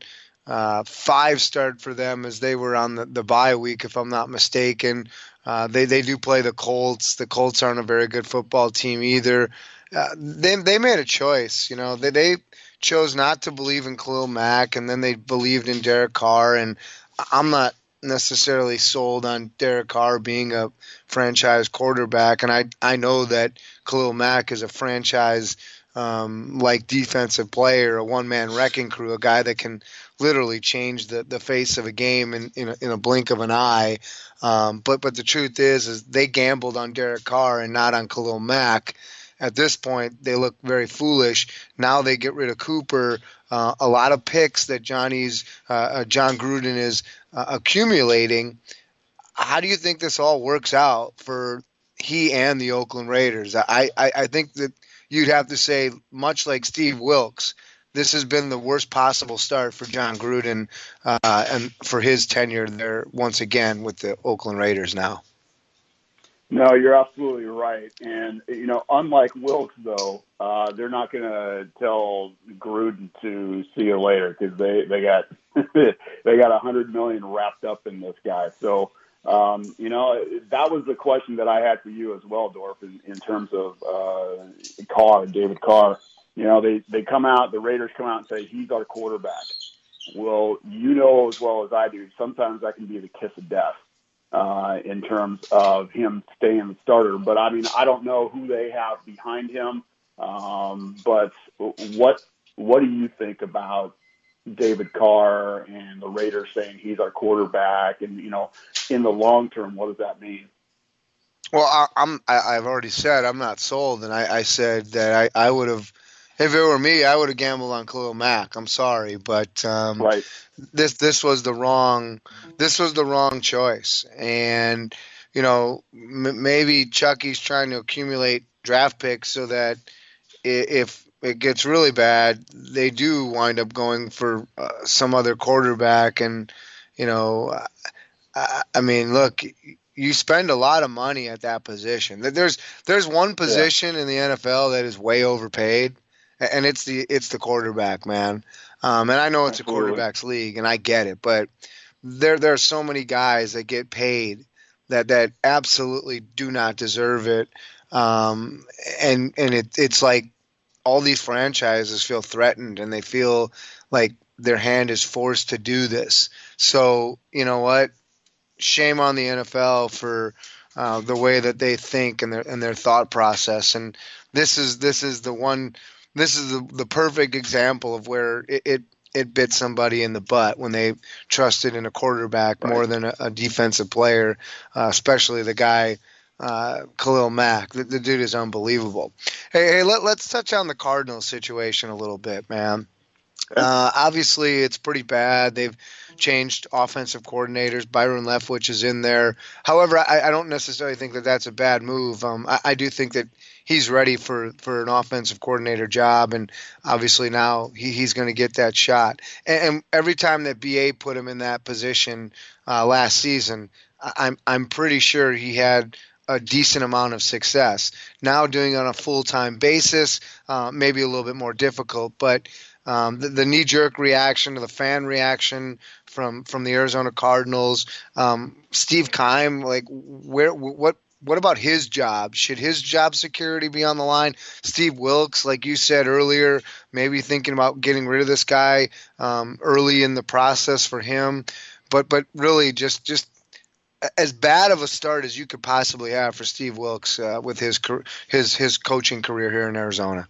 1-5 start for them as they were on the bye week, if I'm not mistaken. They do play the Colts. The Colts aren't a very good football team either. They made a choice. You know, they chose not to believe in Khalil Mack, and then they believed in Derek Carr. And I'm not necessarily sold on Derek Carr being a franchise quarterback. And I know that Khalil Mack is a franchise like defensive player, a one-man wrecking crew, a guy that can literally change the face of a game in a blink of an eye. But the truth is they gambled on Derek Carr and not on Khalil Mack. At this point, they look very foolish. Now they get rid of Cooper. A lot of picks that John Gruden is accumulating. How do you think this all works out for he and the Oakland Raiders? I think that you'd have to say, much like Steve Wilkes, this has been the worst possible start for John Gruden and for his tenure there once again with the Oakland Raiders now. No, you're absolutely right. And, you know, unlike Wilkes, though, they're not going to tell Gruden to see you later because they got they got $100 million wrapped up in this guy. So, you know, that was the question that I had for you as well, Dorf, in terms of David Carr. You know, they come out, the Raiders come out and say, he's our quarterback. Well, you know as well as I do, sometimes that can be the kiss of death in terms of him staying the starter. But, I mean, I don't know who they have behind him. But what do you think about David Carr and the Raiders saying he's our quarterback? And, you know, in the long term, what does that mean? Well, I've already said I'm not sold, and I said that I would have, if it were me, I would have gambled on Khalil Mack. I'm sorry, but right. This was the wrong choice, and you know, maybe Chucky's trying to accumulate draft picks so that if it gets really bad, they do wind up going for some other quarterback. And you know, I mean, look. You spend a lot of money at that position. There's one position in the NFL that is way overpaid, and it's the quarterback, man. And I know it's a quarterback's league, and I get it, but there are so many guys that get paid that absolutely do not deserve it. And it's like all these franchises feel threatened, and they feel like their hand is forced to do this. So you know what? Shame on the NFL for the way that they think and their thought process. And this is the perfect example of where it it bit somebody in the butt when they trusted in a quarterback more than a defensive player, especially the guy, Khalil Mack. The dude is unbelievable. Hey, let's touch on the Cardinals situation a little bit, man. Obviously, it's pretty bad. They've changed offensive coordinators. Byron Leftwich is in there. However, I don't necessarily think that that's a bad move. I do think that he's ready for an offensive coordinator job, and obviously now he's going to get that shot. And every time that BA put him in that position last season, I'm pretty sure he had a decent amount of success. Now doing it on a full-time basis, maybe a little bit more difficult, but the knee-jerk reaction to the fan reaction from the Arizona Cardinals, Steve Keim, like what about his job? Should his job security be on the line? Steve Wilks, like you said earlier, maybe thinking about getting rid of this guy early in the process for him, but really just as bad of a start as you could possibly have for Steve Wilks with his coaching career here in Arizona.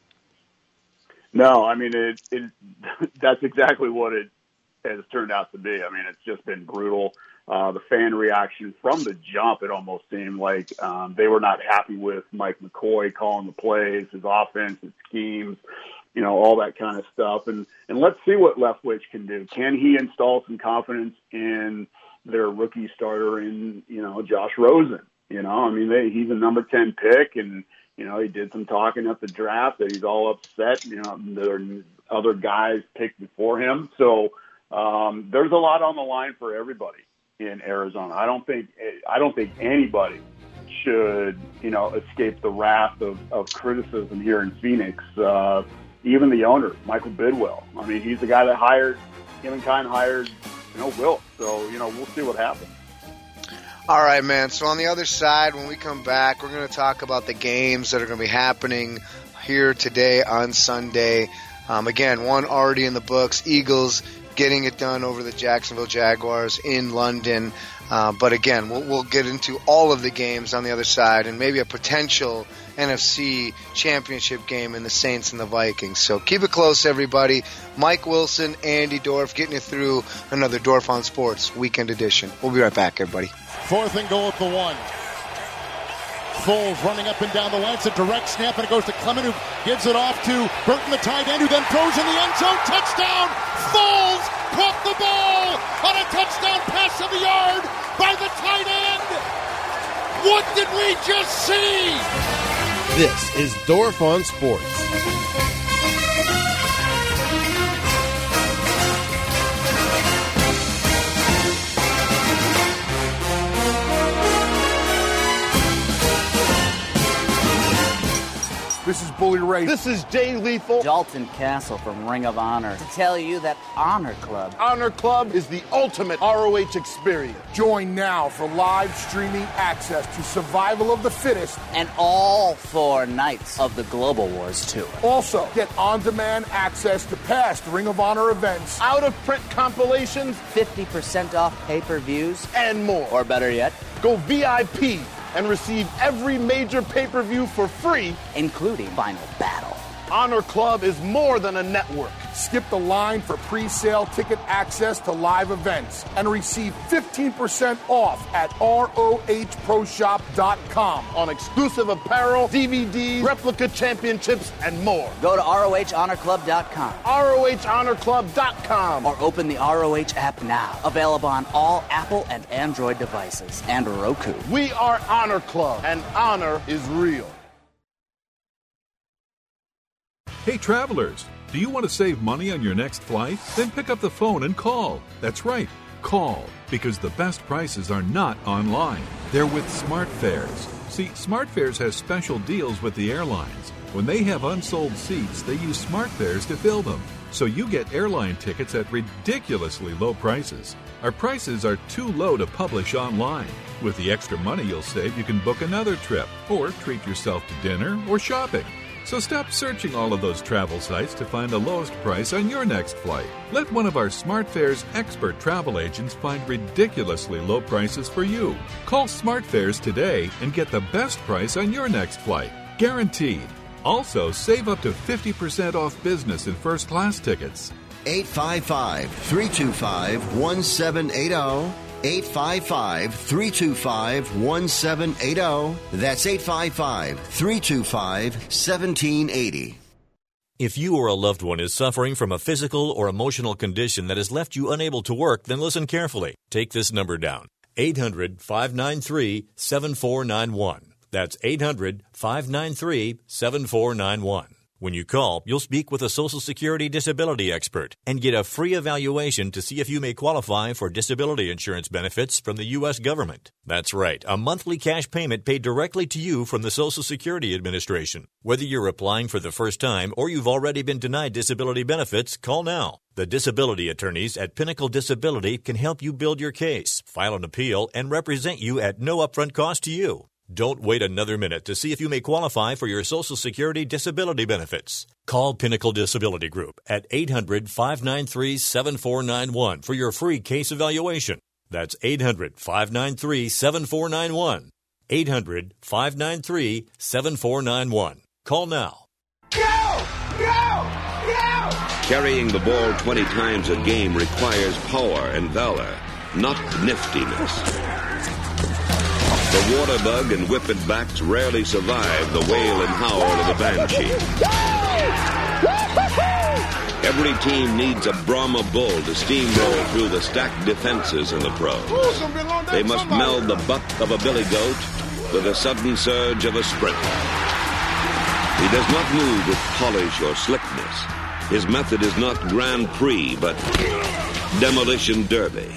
No, I mean, that's exactly what it has turned out to be. I mean, it's just been brutal. The fan reaction from the jump, it almost seemed like they were not happy with Mike McCoy calling the plays, his offense, his schemes, all that kind of stuff. And let's see what Leftwich can do. Can he install some confidence in their rookie starter in, Josh Rosen? I mean, he's a number 10 pick, and he did some talking at the draft that he's all upset. There are other guys picked before him. So there's a lot on the line for everybody in Arizona. I don't think anybody should, escape the wrath of criticism here in Phoenix. Even the owner, Michael Bidwell. I mean, he's the guy that hired Will. So, we'll see what happens. All right, man. So on the other side, when we come back, we're going to talk about the games that are going to be happening here today on Sunday. Again, one already in the books. Eagles getting it done over the Jacksonville Jaguars in London. But again, we'll get into all of the games on the other side and maybe a potential NFC championship game in the Saints and the Vikings. So keep it close, everybody. Mike Wilson, Andy Dorff, getting you through another Dorff on Sports Weekend Edition. We'll be right back, everybody. 4th and goal at the 1. Foles running up and down the line. It's a direct snap, and it goes to Clement, who gives it off to Burton, the tight end, who then throws in the end zone. Touchdown! Foles caught the ball on a touchdown pass of the yard by the tight end. What did we just see? This is Dorff on Sports. This is Bully Ray. This is Jay Lethal. Dalton Castle from Ring of Honor to tell you that Honor Club. Honor Club is the ultimate ROH experience. Join now for live streaming access to Survival of the Fittest and all 4 nights of the Global Wars Tour. Also, get on-demand access to past Ring of Honor events, out-of-print compilations, 50% off pay-per-views, and more. Or better yet, go VIP and receive every major pay-per-view for free, including Final Battle. Honor Club is more than a network. Skip the line for pre-sale ticket access to live events and receive 15% off at ROHProShop.com on exclusive apparel, DVDs, replica championships, and more. Go to ROHHonorClub.com. ROHHonorClub.com. Or open the ROH app now. Available on all Apple and Android devices and Roku. We are Honor Club, and honor is real. Hey travelers, do you want to save money on your next flight? Then pick up the phone and call. That's right, call, because the best prices are not online. They're with SmartFares. See, SmartFares has special deals with the airlines. When they have unsold seats, they use SmartFares to fill them. So you get airline tickets at ridiculously low prices. Our prices are too low to publish online. With the extra money you'll save, you can book another trip or treat yourself to dinner or shopping. So stop searching all of those travel sites to find the lowest price on your next flight. Let one of our SmartFares expert travel agents find ridiculously low prices for you. Call SmartFares today and get the best price on your next flight. Guaranteed. Also, save up to 50% off business and first class tickets. 855-325-1780. 855-325-1780. That's 855-325-1780. If you or a loved one is suffering from a physical or emotional condition that has left you unable to work, then listen carefully. Take this number down. 800-593-7491. That's 800-593-7491. When you call, you'll speak with a Social Security disability expert and get a free evaluation to see if you may qualify for disability insurance benefits from the U.S. government. That's right, a monthly cash payment paid directly to you from the Social Security Administration. Whether you're applying for the first time or you've already been denied disability benefits, call now. The disability attorneys at Pinnacle Disability can help you build your case, file an appeal, and represent you at no upfront cost to you. Don't wait another minute to see if you may qualify for your Social Security disability benefits. Call Pinnacle Disability Group at 800-593-7491 for your free case evaluation. That's 800-593-7491. 800-593-7491. Call now. Go! Go! Go! Carrying the ball 20 times a game requires power and valor, not niftiness. The water bug and whippet backs rarely survive the wail and howl of the banshee. Every team needs a Brahma bull to steamroll through the stacked defenses in the pros. They must meld the buck of a billy goat with the sudden surge of a sprint. He does not move with polish or slickness. His method is not Grand Prix, but demolition derby.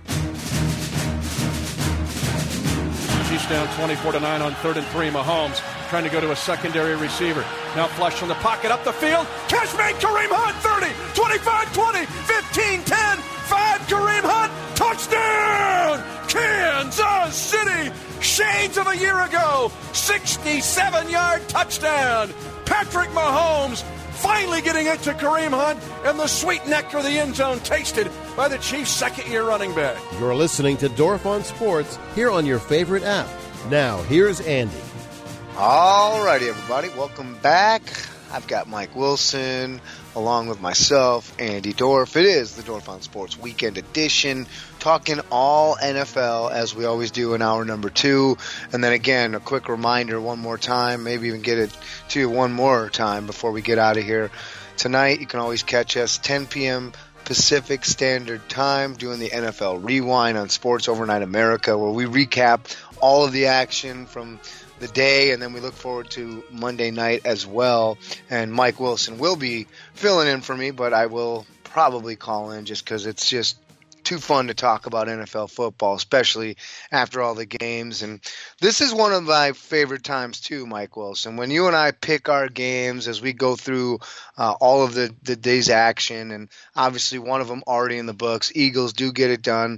Chiefs down 24-9 on 3rd and 3. Mahomes trying to go to a secondary receiver. Now flush from the pocket up the field. Catch made. Kareem Hunt 30, 25, 20, 15, 10, 5. Kareem Hunt touchdown. Kansas City. Shades of a year ago. 67-yard touchdown. Patrick Mahomes finally getting it to Kareem Hunt, and the sweet nectar of the end zone tasted by the Chiefs' second-year running back. You're listening to Dorf on Sports here on your favorite app. Now, here's Andy. All righty, everybody. Welcome back. I've got Mike Wilson along with myself, Andy Dorf. It is the Dorf on Sports Weekend Edition, talking all NFL as we always do in hour number 2. And then again, a quick reminder one more time, maybe even get it to you one more time before we get out of here. Tonight, you can always catch us 10 p.m. Pacific Standard Time doing the NFL Rewind on Sports Overnight America, where we recap all of the action from the day, and then we look forward to Monday night as well. And Mike Wilson will be filling in for me, but I will probably call in just because it's just too fun to talk about NFL football, especially after all the games. And this is one of my favorite times too, Mike Wilson, when you and I pick our games as we go through all of the day's action. And obviously one of them already in the books. Eagles do get it done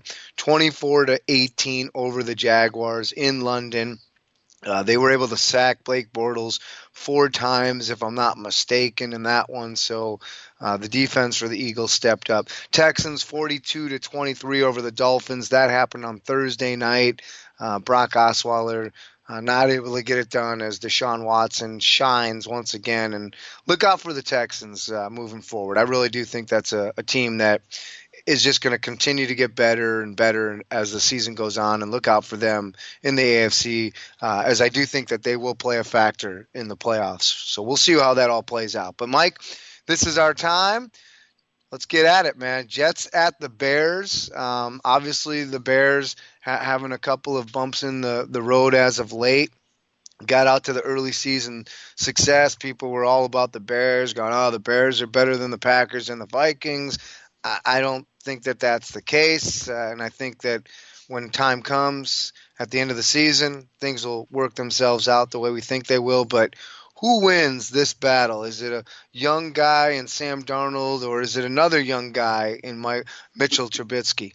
24-18 over the Jaguars in London. They were able to sack Blake Bortles 4 times, if I'm not mistaken, in that one. So the defense for the Eagles stepped up. Texans 42-23 over the Dolphins. That happened on Thursday night. Brock Osweiler not able to get it done as Deshaun Watson shines once again. And look out for the Texans moving forward. I really do think that's a team that is just going to continue to get better and better as the season goes on, and look out for them in the AFC, as I do think that they will play a factor in the playoffs. So we'll see how that all plays out. But, Mike, this is our time. Let's get at it, man. Jets at the Bears. Obviously, the Bears having a couple of bumps in the road as of late. Got out to the early season success. People were all about the Bears, going, oh, the Bears are better than the Packers and the Vikings. I don't think that that's the case, and I think that when time comes at the end of the season, things will work themselves out the way we think they will. But who wins this battle? Is it a young guy in Sam Darnold, or is it another young guy in Mitchell Trubisky?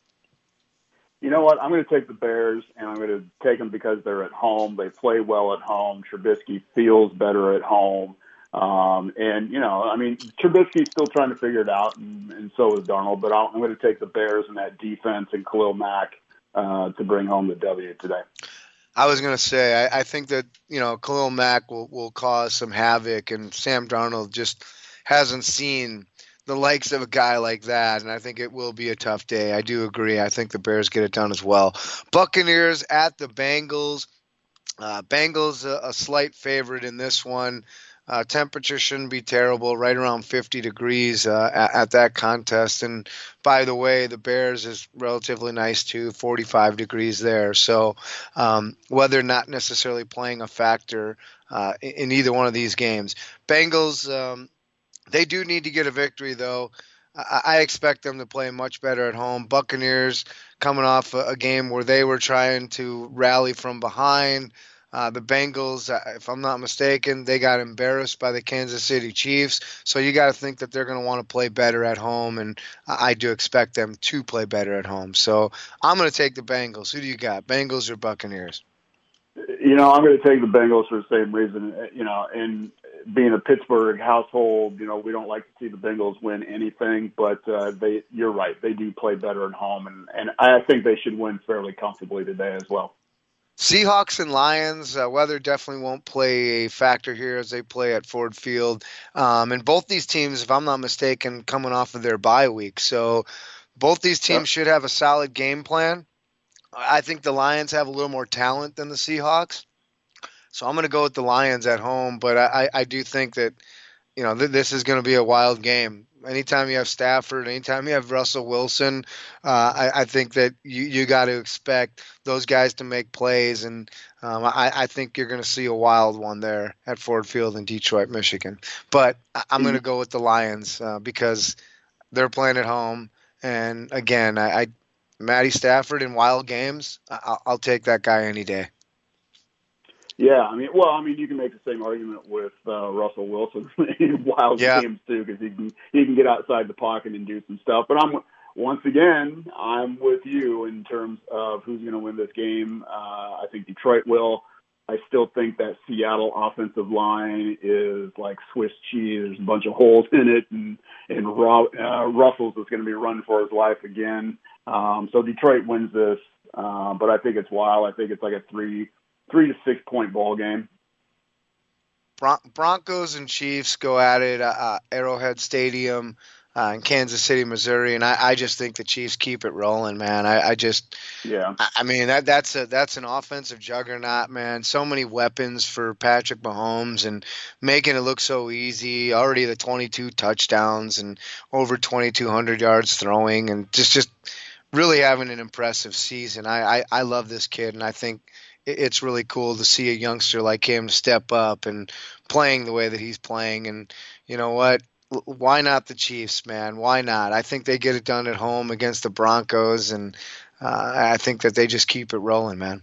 You know what? I'm going to take the Bears, and I'm going to take them because they're at home. They play well at home. Trubisky feels better at home. And, you know, I mean, Trubisky's still trying to figure it out, and so is Darnold. But I'm going to take the Bears and that defense and Khalil Mack to bring home the W today. I was going to say, I think that, you know, Khalil Mack will cause some havoc, and Sam Darnold just hasn't seen the likes of a guy like that, and I think it will be a tough day. I do agree. I think the Bears get it done as well. Buccaneers at the Bengals. Bengals a slight favorite in this one. Temperature shouldn't be terrible, right around 50 degrees at that contest. And by the way, the Bears is relatively nice too, 45 degrees there. So weather not necessarily playing a factor in either one of these games. Bengals, they do need to get a victory, though. I expect them to play much better at home. Buccaneers coming off a game where they were trying to rally from behind. The Bengals, if I'm not mistaken, they got embarrassed by the Kansas City Chiefs. So you got to think that they're going to want to play better at home, and I do expect them to play better at home. So I'm going to take the Bengals. Who do you got, Bengals or Buccaneers? I'm going to take the Bengals for the same reason. In being a Pittsburgh household, we don't like to see the Bengals win anything, but you're right. They do play better at home, and I think they should win fairly comfortably today as well. Seahawks and Lions, weather definitely won't play a factor here as they play at Ford Field. And both these teams, if I'm not mistaken, coming off of their bye week. So both these teams should have a solid game plan. I think the Lions have a little more talent than the Seahawks. So I'm going to go with the Lions at home, but I do think that, this is going to be a wild game. Anytime you have Stafford, anytime you have Russell Wilson, I think that you got to expect those guys to make plays, and I think you're going to see a wild one there at Ford Field in Detroit, Michigan. But I'm going to go with the Lions because they're playing at home, and again, Matty Stafford in wild games, I'll take that guy any day. Yeah, you can make the same argument with Russell Wilson in wild games too, because he can get outside the pocket and do some stuff. But I'm with you in terms of who's going to win this game. I think Detroit will. I still think that Seattle offensive line is like Swiss cheese. There's a bunch of holes in it, and Russell's is going to be running for his life again. So Detroit wins this, but I think it's wild. I think it's like a 3 to 6 point ball game. Broncos and Chiefs go at it Arrowhead Stadium in Kansas City, Missouri, and I just think the Chiefs keep it rolling, man. That's an offensive juggernaut, man. So many weapons for Patrick Mahomes and making it look so easy. Already the 22 touchdowns and over 2,200 yards throwing, and just really having an impressive season. I love this kid, and I think it's really cool to see a youngster like him step up and playing the way that he's playing. And you know what? Why not the Chiefs, man? Why not? I think they get it done at home against the Broncos, and I think that they just keep it rolling, man.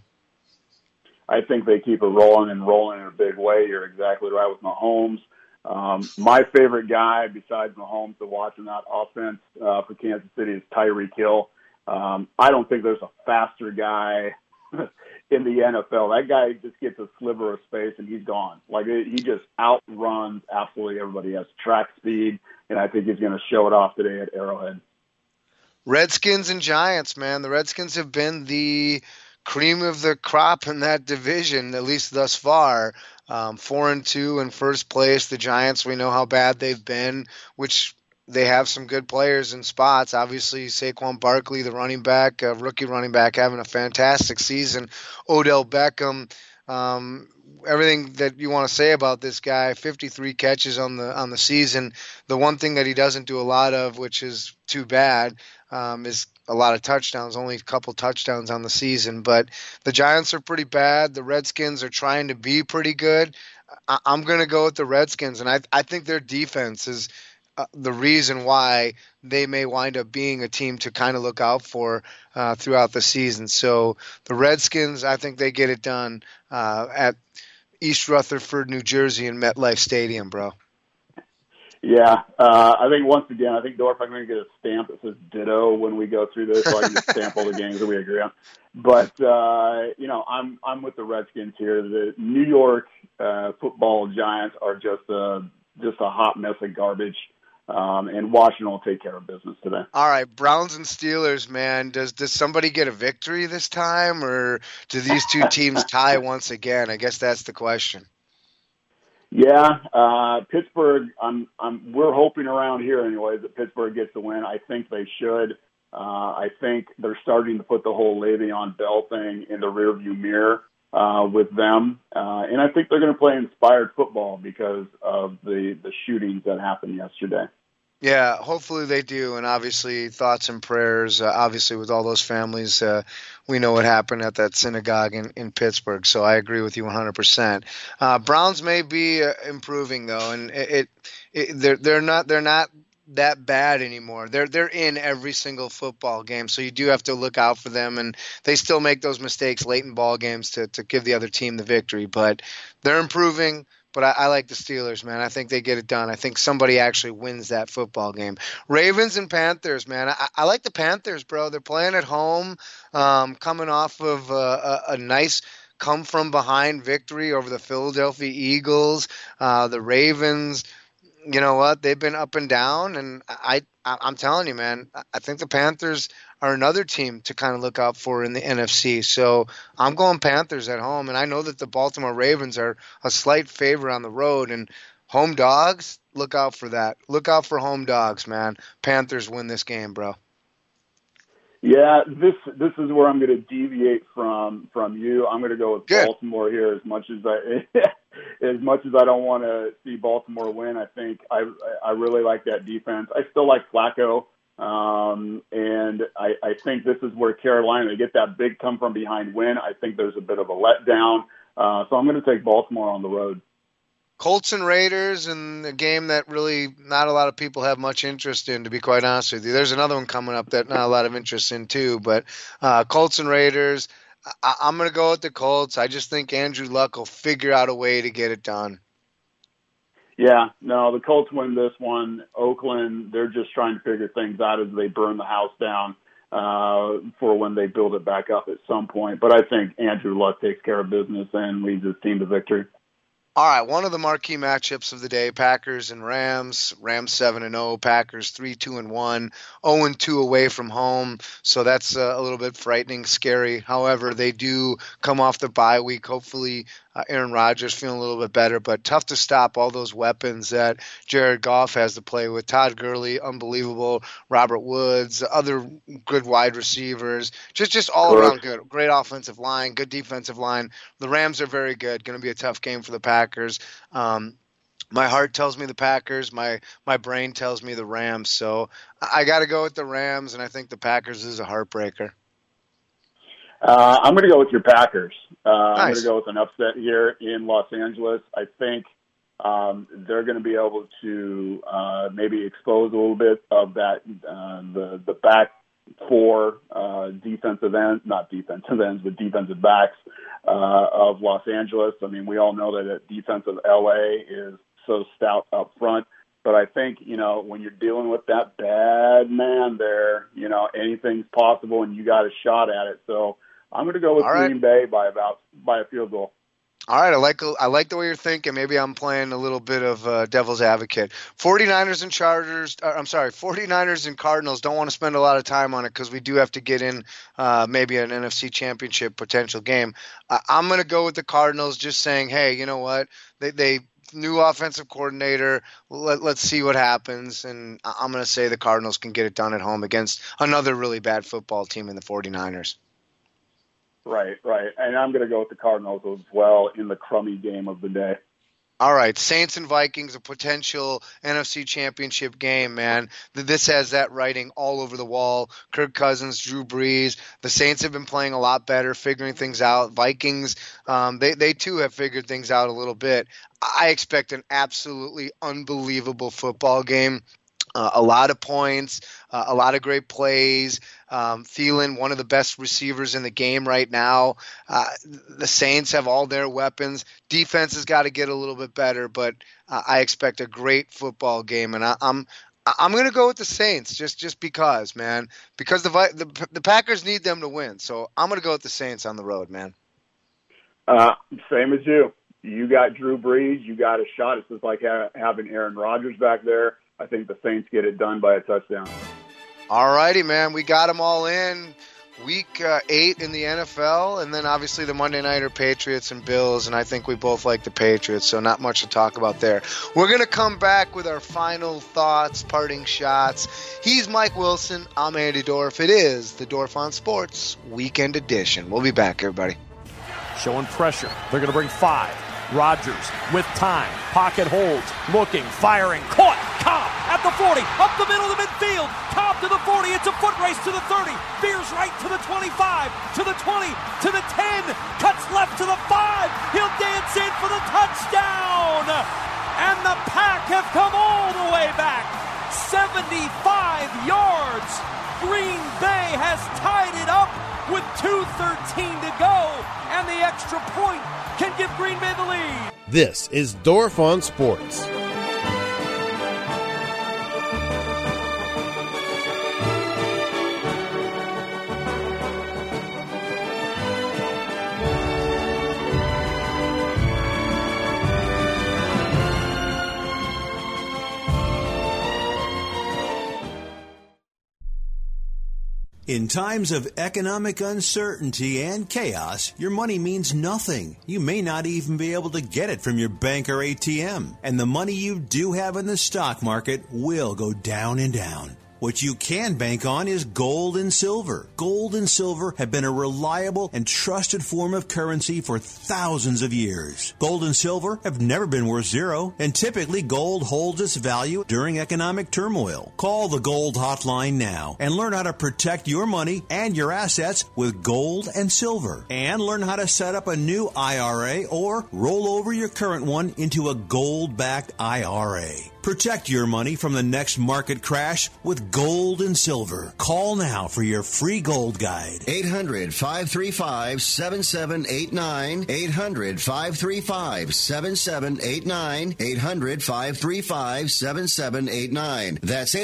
I think they keep it rolling in a big way. You're exactly right with Mahomes. My favorite guy besides Mahomes to watch in that offense for Kansas City is Tyreek Hill. I don't think there's a faster guy in the NFL. That guy just gets a sliver of space and he's gone. Like, he just outruns absolutely everybody. He has track speed, and I think he's going to show it off today at Arrowhead. Redskins and Giants, man. The Redskins have been the cream of the crop in that division, at least thus far. 4-2 in first place. The Giants, we know how bad they've been, which they have some good players in spots. Obviously, Saquon Barkley, the running back, rookie running back, having a fantastic season. Odell Beckham, everything that you want to say about this guy, 53 catches on the season. The one thing that he doesn't do a lot of, which is too bad, is a lot of touchdowns, only a couple touchdowns on the season. But the Giants are pretty bad. The Redskins are trying to be pretty good. I'm going to go with the Redskins, and I think their defense is the reason why they may wind up being a team to kind of look out for throughout the season. So the Redskins, I think they get it done at East Rutherford, New Jersey, in MetLife Stadium, bro. Yeah, I think once again, Dorf, I'm going to get a stamp that says ditto when we go through this, so I can just stamp all the games that we agree on. But I'm with the Redskins here. The New York Football Giants are just a hot mess of garbage. And Washington will take care of business today. All right, Browns and Steelers, man. Does somebody get a victory this time, or do these two teams tie once again? I guess that's the question. Yeah, Pittsburgh. We're hoping around here, anyways, that Pittsburgh gets the win. I think they should. I think they're starting to put the whole Le'Veon Bell thing in the rearview mirror with them, and I think they're going to play inspired football because of the shootings that happened yesterday. Yeah, hopefully they do, and obviously thoughts and prayers, obviously with all those families. We know what happened at that synagogue in Pittsburgh, so I agree with you 100%. Browns may be improving, though, and they're not that bad anymore. They're in every single football game, so you do have to look out for them, and they still make those mistakes late in ball games to give the other team the victory, but they're improving. But I like the Steelers, man. I think they get it done. I think somebody actually wins that football game. Ravens and Panthers, man. I like the Panthers, bro. They're playing at home, coming off of a nice come-from-behind victory over the Philadelphia Eagles. The Ravens, you know what? They've been up and down, and I'm telling you, man, I think the Panthers are another team to kind of look out for in the NFC. So I'm going Panthers at home, and I know that the Baltimore Ravens are a slight favorite on the road, and home dogs, look out for that. Look out for home dogs, man. Panthers win this game, bro. Yeah, this is where I'm going to deviate from you. I'm going to go with Baltimore here as much as I don't want to see Baltimore win. I think I really like that defense. I still like Flacco. And I think this is where Carolina, they get that big come from behind win. I think there's a bit of a letdown. So I'm going to take Baltimore on the road. Colts and Raiders, and a game that really not a lot of people have much interest in, to be quite honest with you. There's another one coming up that not a lot of interest in too, but Colts and Raiders, I'm going to go with the Colts. I just think Andrew Luck will figure out a way to get it done. Yeah, no, the Colts win this one. Oakland, they're just trying to figure things out as they burn the house down for when they build it back up at some point. But I think Andrew Luck takes care of business and leads his team to victory. All right, one of the marquee matchups of the day, Packers and Rams. Rams 7-0, Packers 3-2-1, 0-2 away from home. So that's a little bit frightening, scary. However, they do come off the bye week. Hopefully, Aaron Rodgers feeling a little bit better, but tough to stop all those weapons that Jared Goff has to play with. Todd Gurley, unbelievable. Robert Woods, other good wide receivers. Just all around good. Great offensive line, good defensive line. The Rams are very good. Going to be a tough game for the Packers. My heart tells me the Packers. My brain tells me the Rams. So I got to go with the Rams, and I think the Packers is a heartbreaker. I'm going to go with your Packers. Nice. I'm going to go with an upset here in Los Angeles. I think they're going to be able to maybe expose a little bit of that the back four defensive ends, not defensive ends, but defensive backs of Los Angeles. I mean, we all know that the defense of LA is so stout up front. But I think, when you're dealing with that bad man there, anything's possible and you got a shot at it. So I'm going to go with Green Bay by a field goal. All right, I like the way you're thinking. Maybe I'm playing a little bit of devil's advocate. 49ers and Cardinals, don't want to spend a lot of time on it because we do have to get in maybe an NFC Championship potential game. I'm going to go with the Cardinals, just saying, hey, you know what? They new offensive coordinator. Let's see what happens. And I'm going to say the Cardinals can get it done at home against another really bad football team in the 49ers. Right. And I'm going to go with the Cardinals as well in the crummy game of the day. All right, Saints and Vikings, a potential NFC Championship game, man. This has that writing all over the wall. Kirk Cousins, Drew Brees. The Saints have been playing a lot better, figuring things out. Vikings, they too have figured things out a little bit. I expect an absolutely unbelievable football game. A lot of points, a lot of great plays. Thielen, one of the best receivers in the game right now. The Saints have all their weapons. Defense has got to get a little bit better, but I expect a great football game. And I'm going to go with the Saints just because, man. Because the Packers need them to win. So I'm going to go with the Saints on the road, man. Same as you. You got Drew Brees. You got a shot. It's just like having Aaron Rodgers back there. I think the Saints get it done by a touchdown. All righty, man. We got them all in. Week 8 in the NFL, and then obviously the Monday Nighter Patriots and Bills, and I think we both like the Patriots, so not much to talk about there. We're going to come back with our final thoughts, parting shots. He's Mike Wilson. I'm Andy Dorff. It is the Dorff on Sports Weekend Edition. We'll be back, everybody. Showing pressure. They're going to bring 5. Rodgers with time. Pocket holds. Looking. Firing. Caught. Cobb at the 40. Up the middle of the midfield. Cobb to the 40. It's a foot race to the 30. Veers right to the 25. To the 20. To the 10. Cuts left to the 5. He'll dance in for the touchdown. And the Pack have come all the way back. 75 yards. Green Bay has tied it up with 2:13 to go. And the extra point can give Green Bay the lead. This is Dorff on Sports. In times of economic uncertainty and chaos, your money means nothing. You may not even be able to get it from your bank or ATM. And the money you do have in the stock market will go down and down. What you can bank on is gold and silver. Gold and silver have been a reliable and trusted form of currency for thousands of years. Gold and silver have never been worth zero, and typically gold holds its value during economic turmoil. Call the Gold Hotline now and learn how to protect your money and your assets with gold and silver. And learn how to set up a new IRA or roll over your current one into a gold-backed IRA. Protect your money from the next market crash with gold and silver. Call now for your free gold guide. 800-535-7789. 800-535-7789. 800-535-7789. That's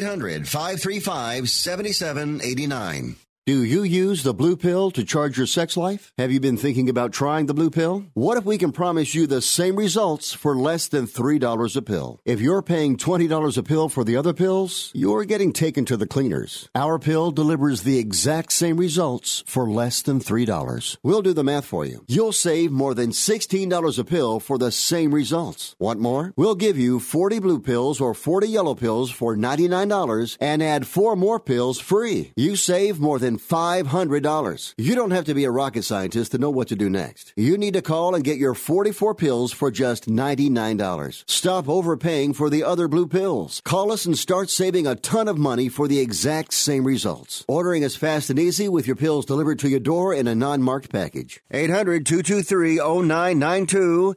800-535-7789. Do you use the Blue Pill to charge your sex life? Have you been thinking about trying the Blue Pill? What if we can promise you the same results for less than $3 a pill? If you're paying $20 a pill for the other pills, you're getting taken to the cleaners. Our pill delivers the exact same results for less than $3. We'll do the math for you. You'll save more than $16 a pill for the same results. Want more? We'll give you 40 blue pills or 40 yellow pills for $99 and add 4 more pills free. You save more than $500. You don't have to be a rocket scientist to know what to do next. You need to call and get your 44 pills for just $99. Stop overpaying for the other blue pills. Call us and start saving a ton of money for the exact same results. Ordering is fast and easy with your pills delivered to your door in a non-marked package. 800-223-0992.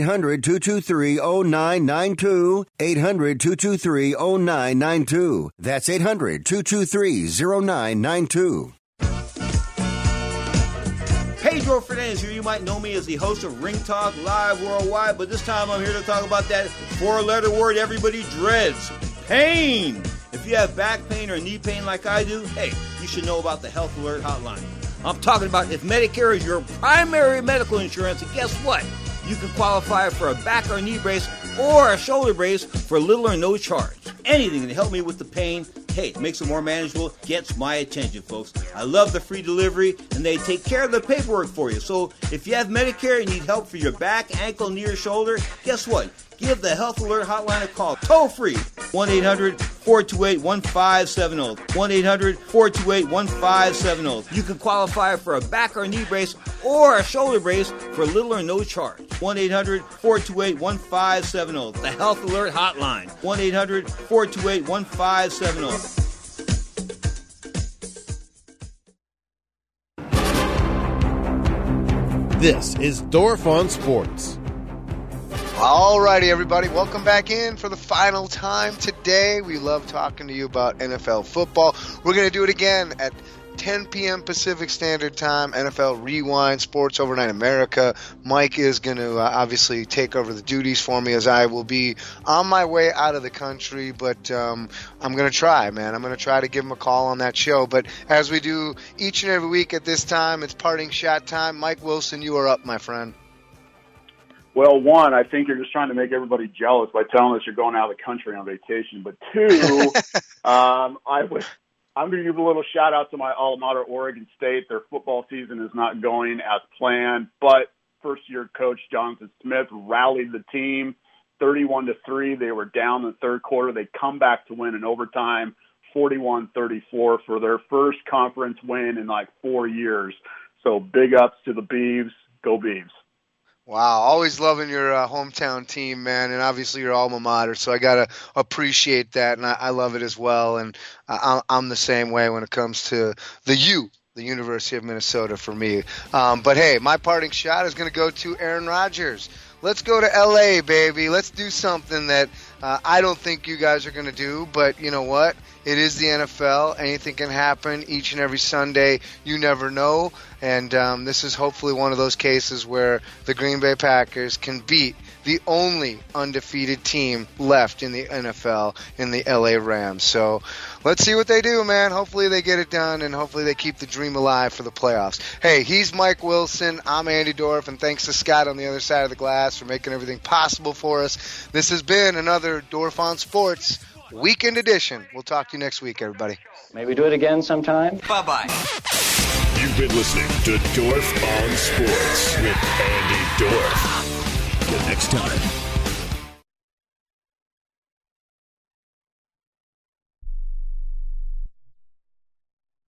800-223-0992. 800-223-0992. That's 800-223-0992. Pedro Fernandez here. You might know me as the host of Ring Talk Live Worldwide, but this time I'm here to talk about that 4-letter word everybody dreads, pain. If you have back pain or knee pain like I do, hey, you should know about the Health Alert Hotline. I'm talking about if Medicare is your primary medical insurance, and guess what? You can qualify for a back or knee brace or a shoulder brace for little or no charge. Anything to help me with the pain, hey, it makes it more manageable, gets my attention, folks. I love the free delivery, and they take care of the paperwork for you. So if you have Medicare and need help for your back, ankle, knee, or shoulder, guess what? Give the Health Alert Hotline a call, toll free, 1-800-428-1570. 1-800-428-1570. You can qualify for a back or knee brace or a shoulder brace for little or no charge. 1-800-428-1570. The Health Alert Hotline, 1-800-428-1570. This is Dorff on Sports. Alrighty, everybody. Welcome back in for the final time today. We love talking to you about NFL football. We're going to do it again at 10 p.m. Pacific Standard Time, NFL Rewind, Sports Overnight America. Mike is going to obviously take over the duties for me as I will be on my way out of the country, but I'm going to try, man. I'm going to try to give him a call on that show. But as we do each and every week at this time, it's parting shot time. Mike Wilson, you are up, my friend. Well, one, I think you're just trying to make everybody jealous by telling us you're going out of the country on vacation. But two, I I'm going to give a little shout-out to my alma mater, Oregon State. Their football season is not going as planned, but first-year coach Jonathan Smith rallied the team 31-3. They were down in the third quarter. They come back to win in overtime, 41-34 for their first conference win in like 4 years. So big ups to the Beavs. Go Beavs. Wow, always loving your hometown team, man, and obviously your alma mater, so I got to appreciate that, and I love it as well, and I'm the same way when it comes to the University of Minnesota for me. But, hey, my parting shot is going to go to Aaron Rodgers. Let's go to L.A., baby. Let's do something that I don't think you guys are going to do, but you know what? It is the NFL. Anything can happen each and every Sunday. You never know. And this is hopefully one of those cases where the Green Bay Packers can beat the only undefeated team left in the NFL in the LA Rams. So let's see what they do, man. Hopefully they get it done, and hopefully they keep the dream alive for the playoffs. Hey, he's Mike Wilson. I'm Andy Dorff, and thanks to Scott on the other side of the glass for making everything possible for us. This has been another Dorff on Sports Weekend Edition. We'll talk to you next week, everybody. Maybe do it again sometime. Bye-bye. You've been listening to Dorff on Sports with Andy Dorff. Till next time.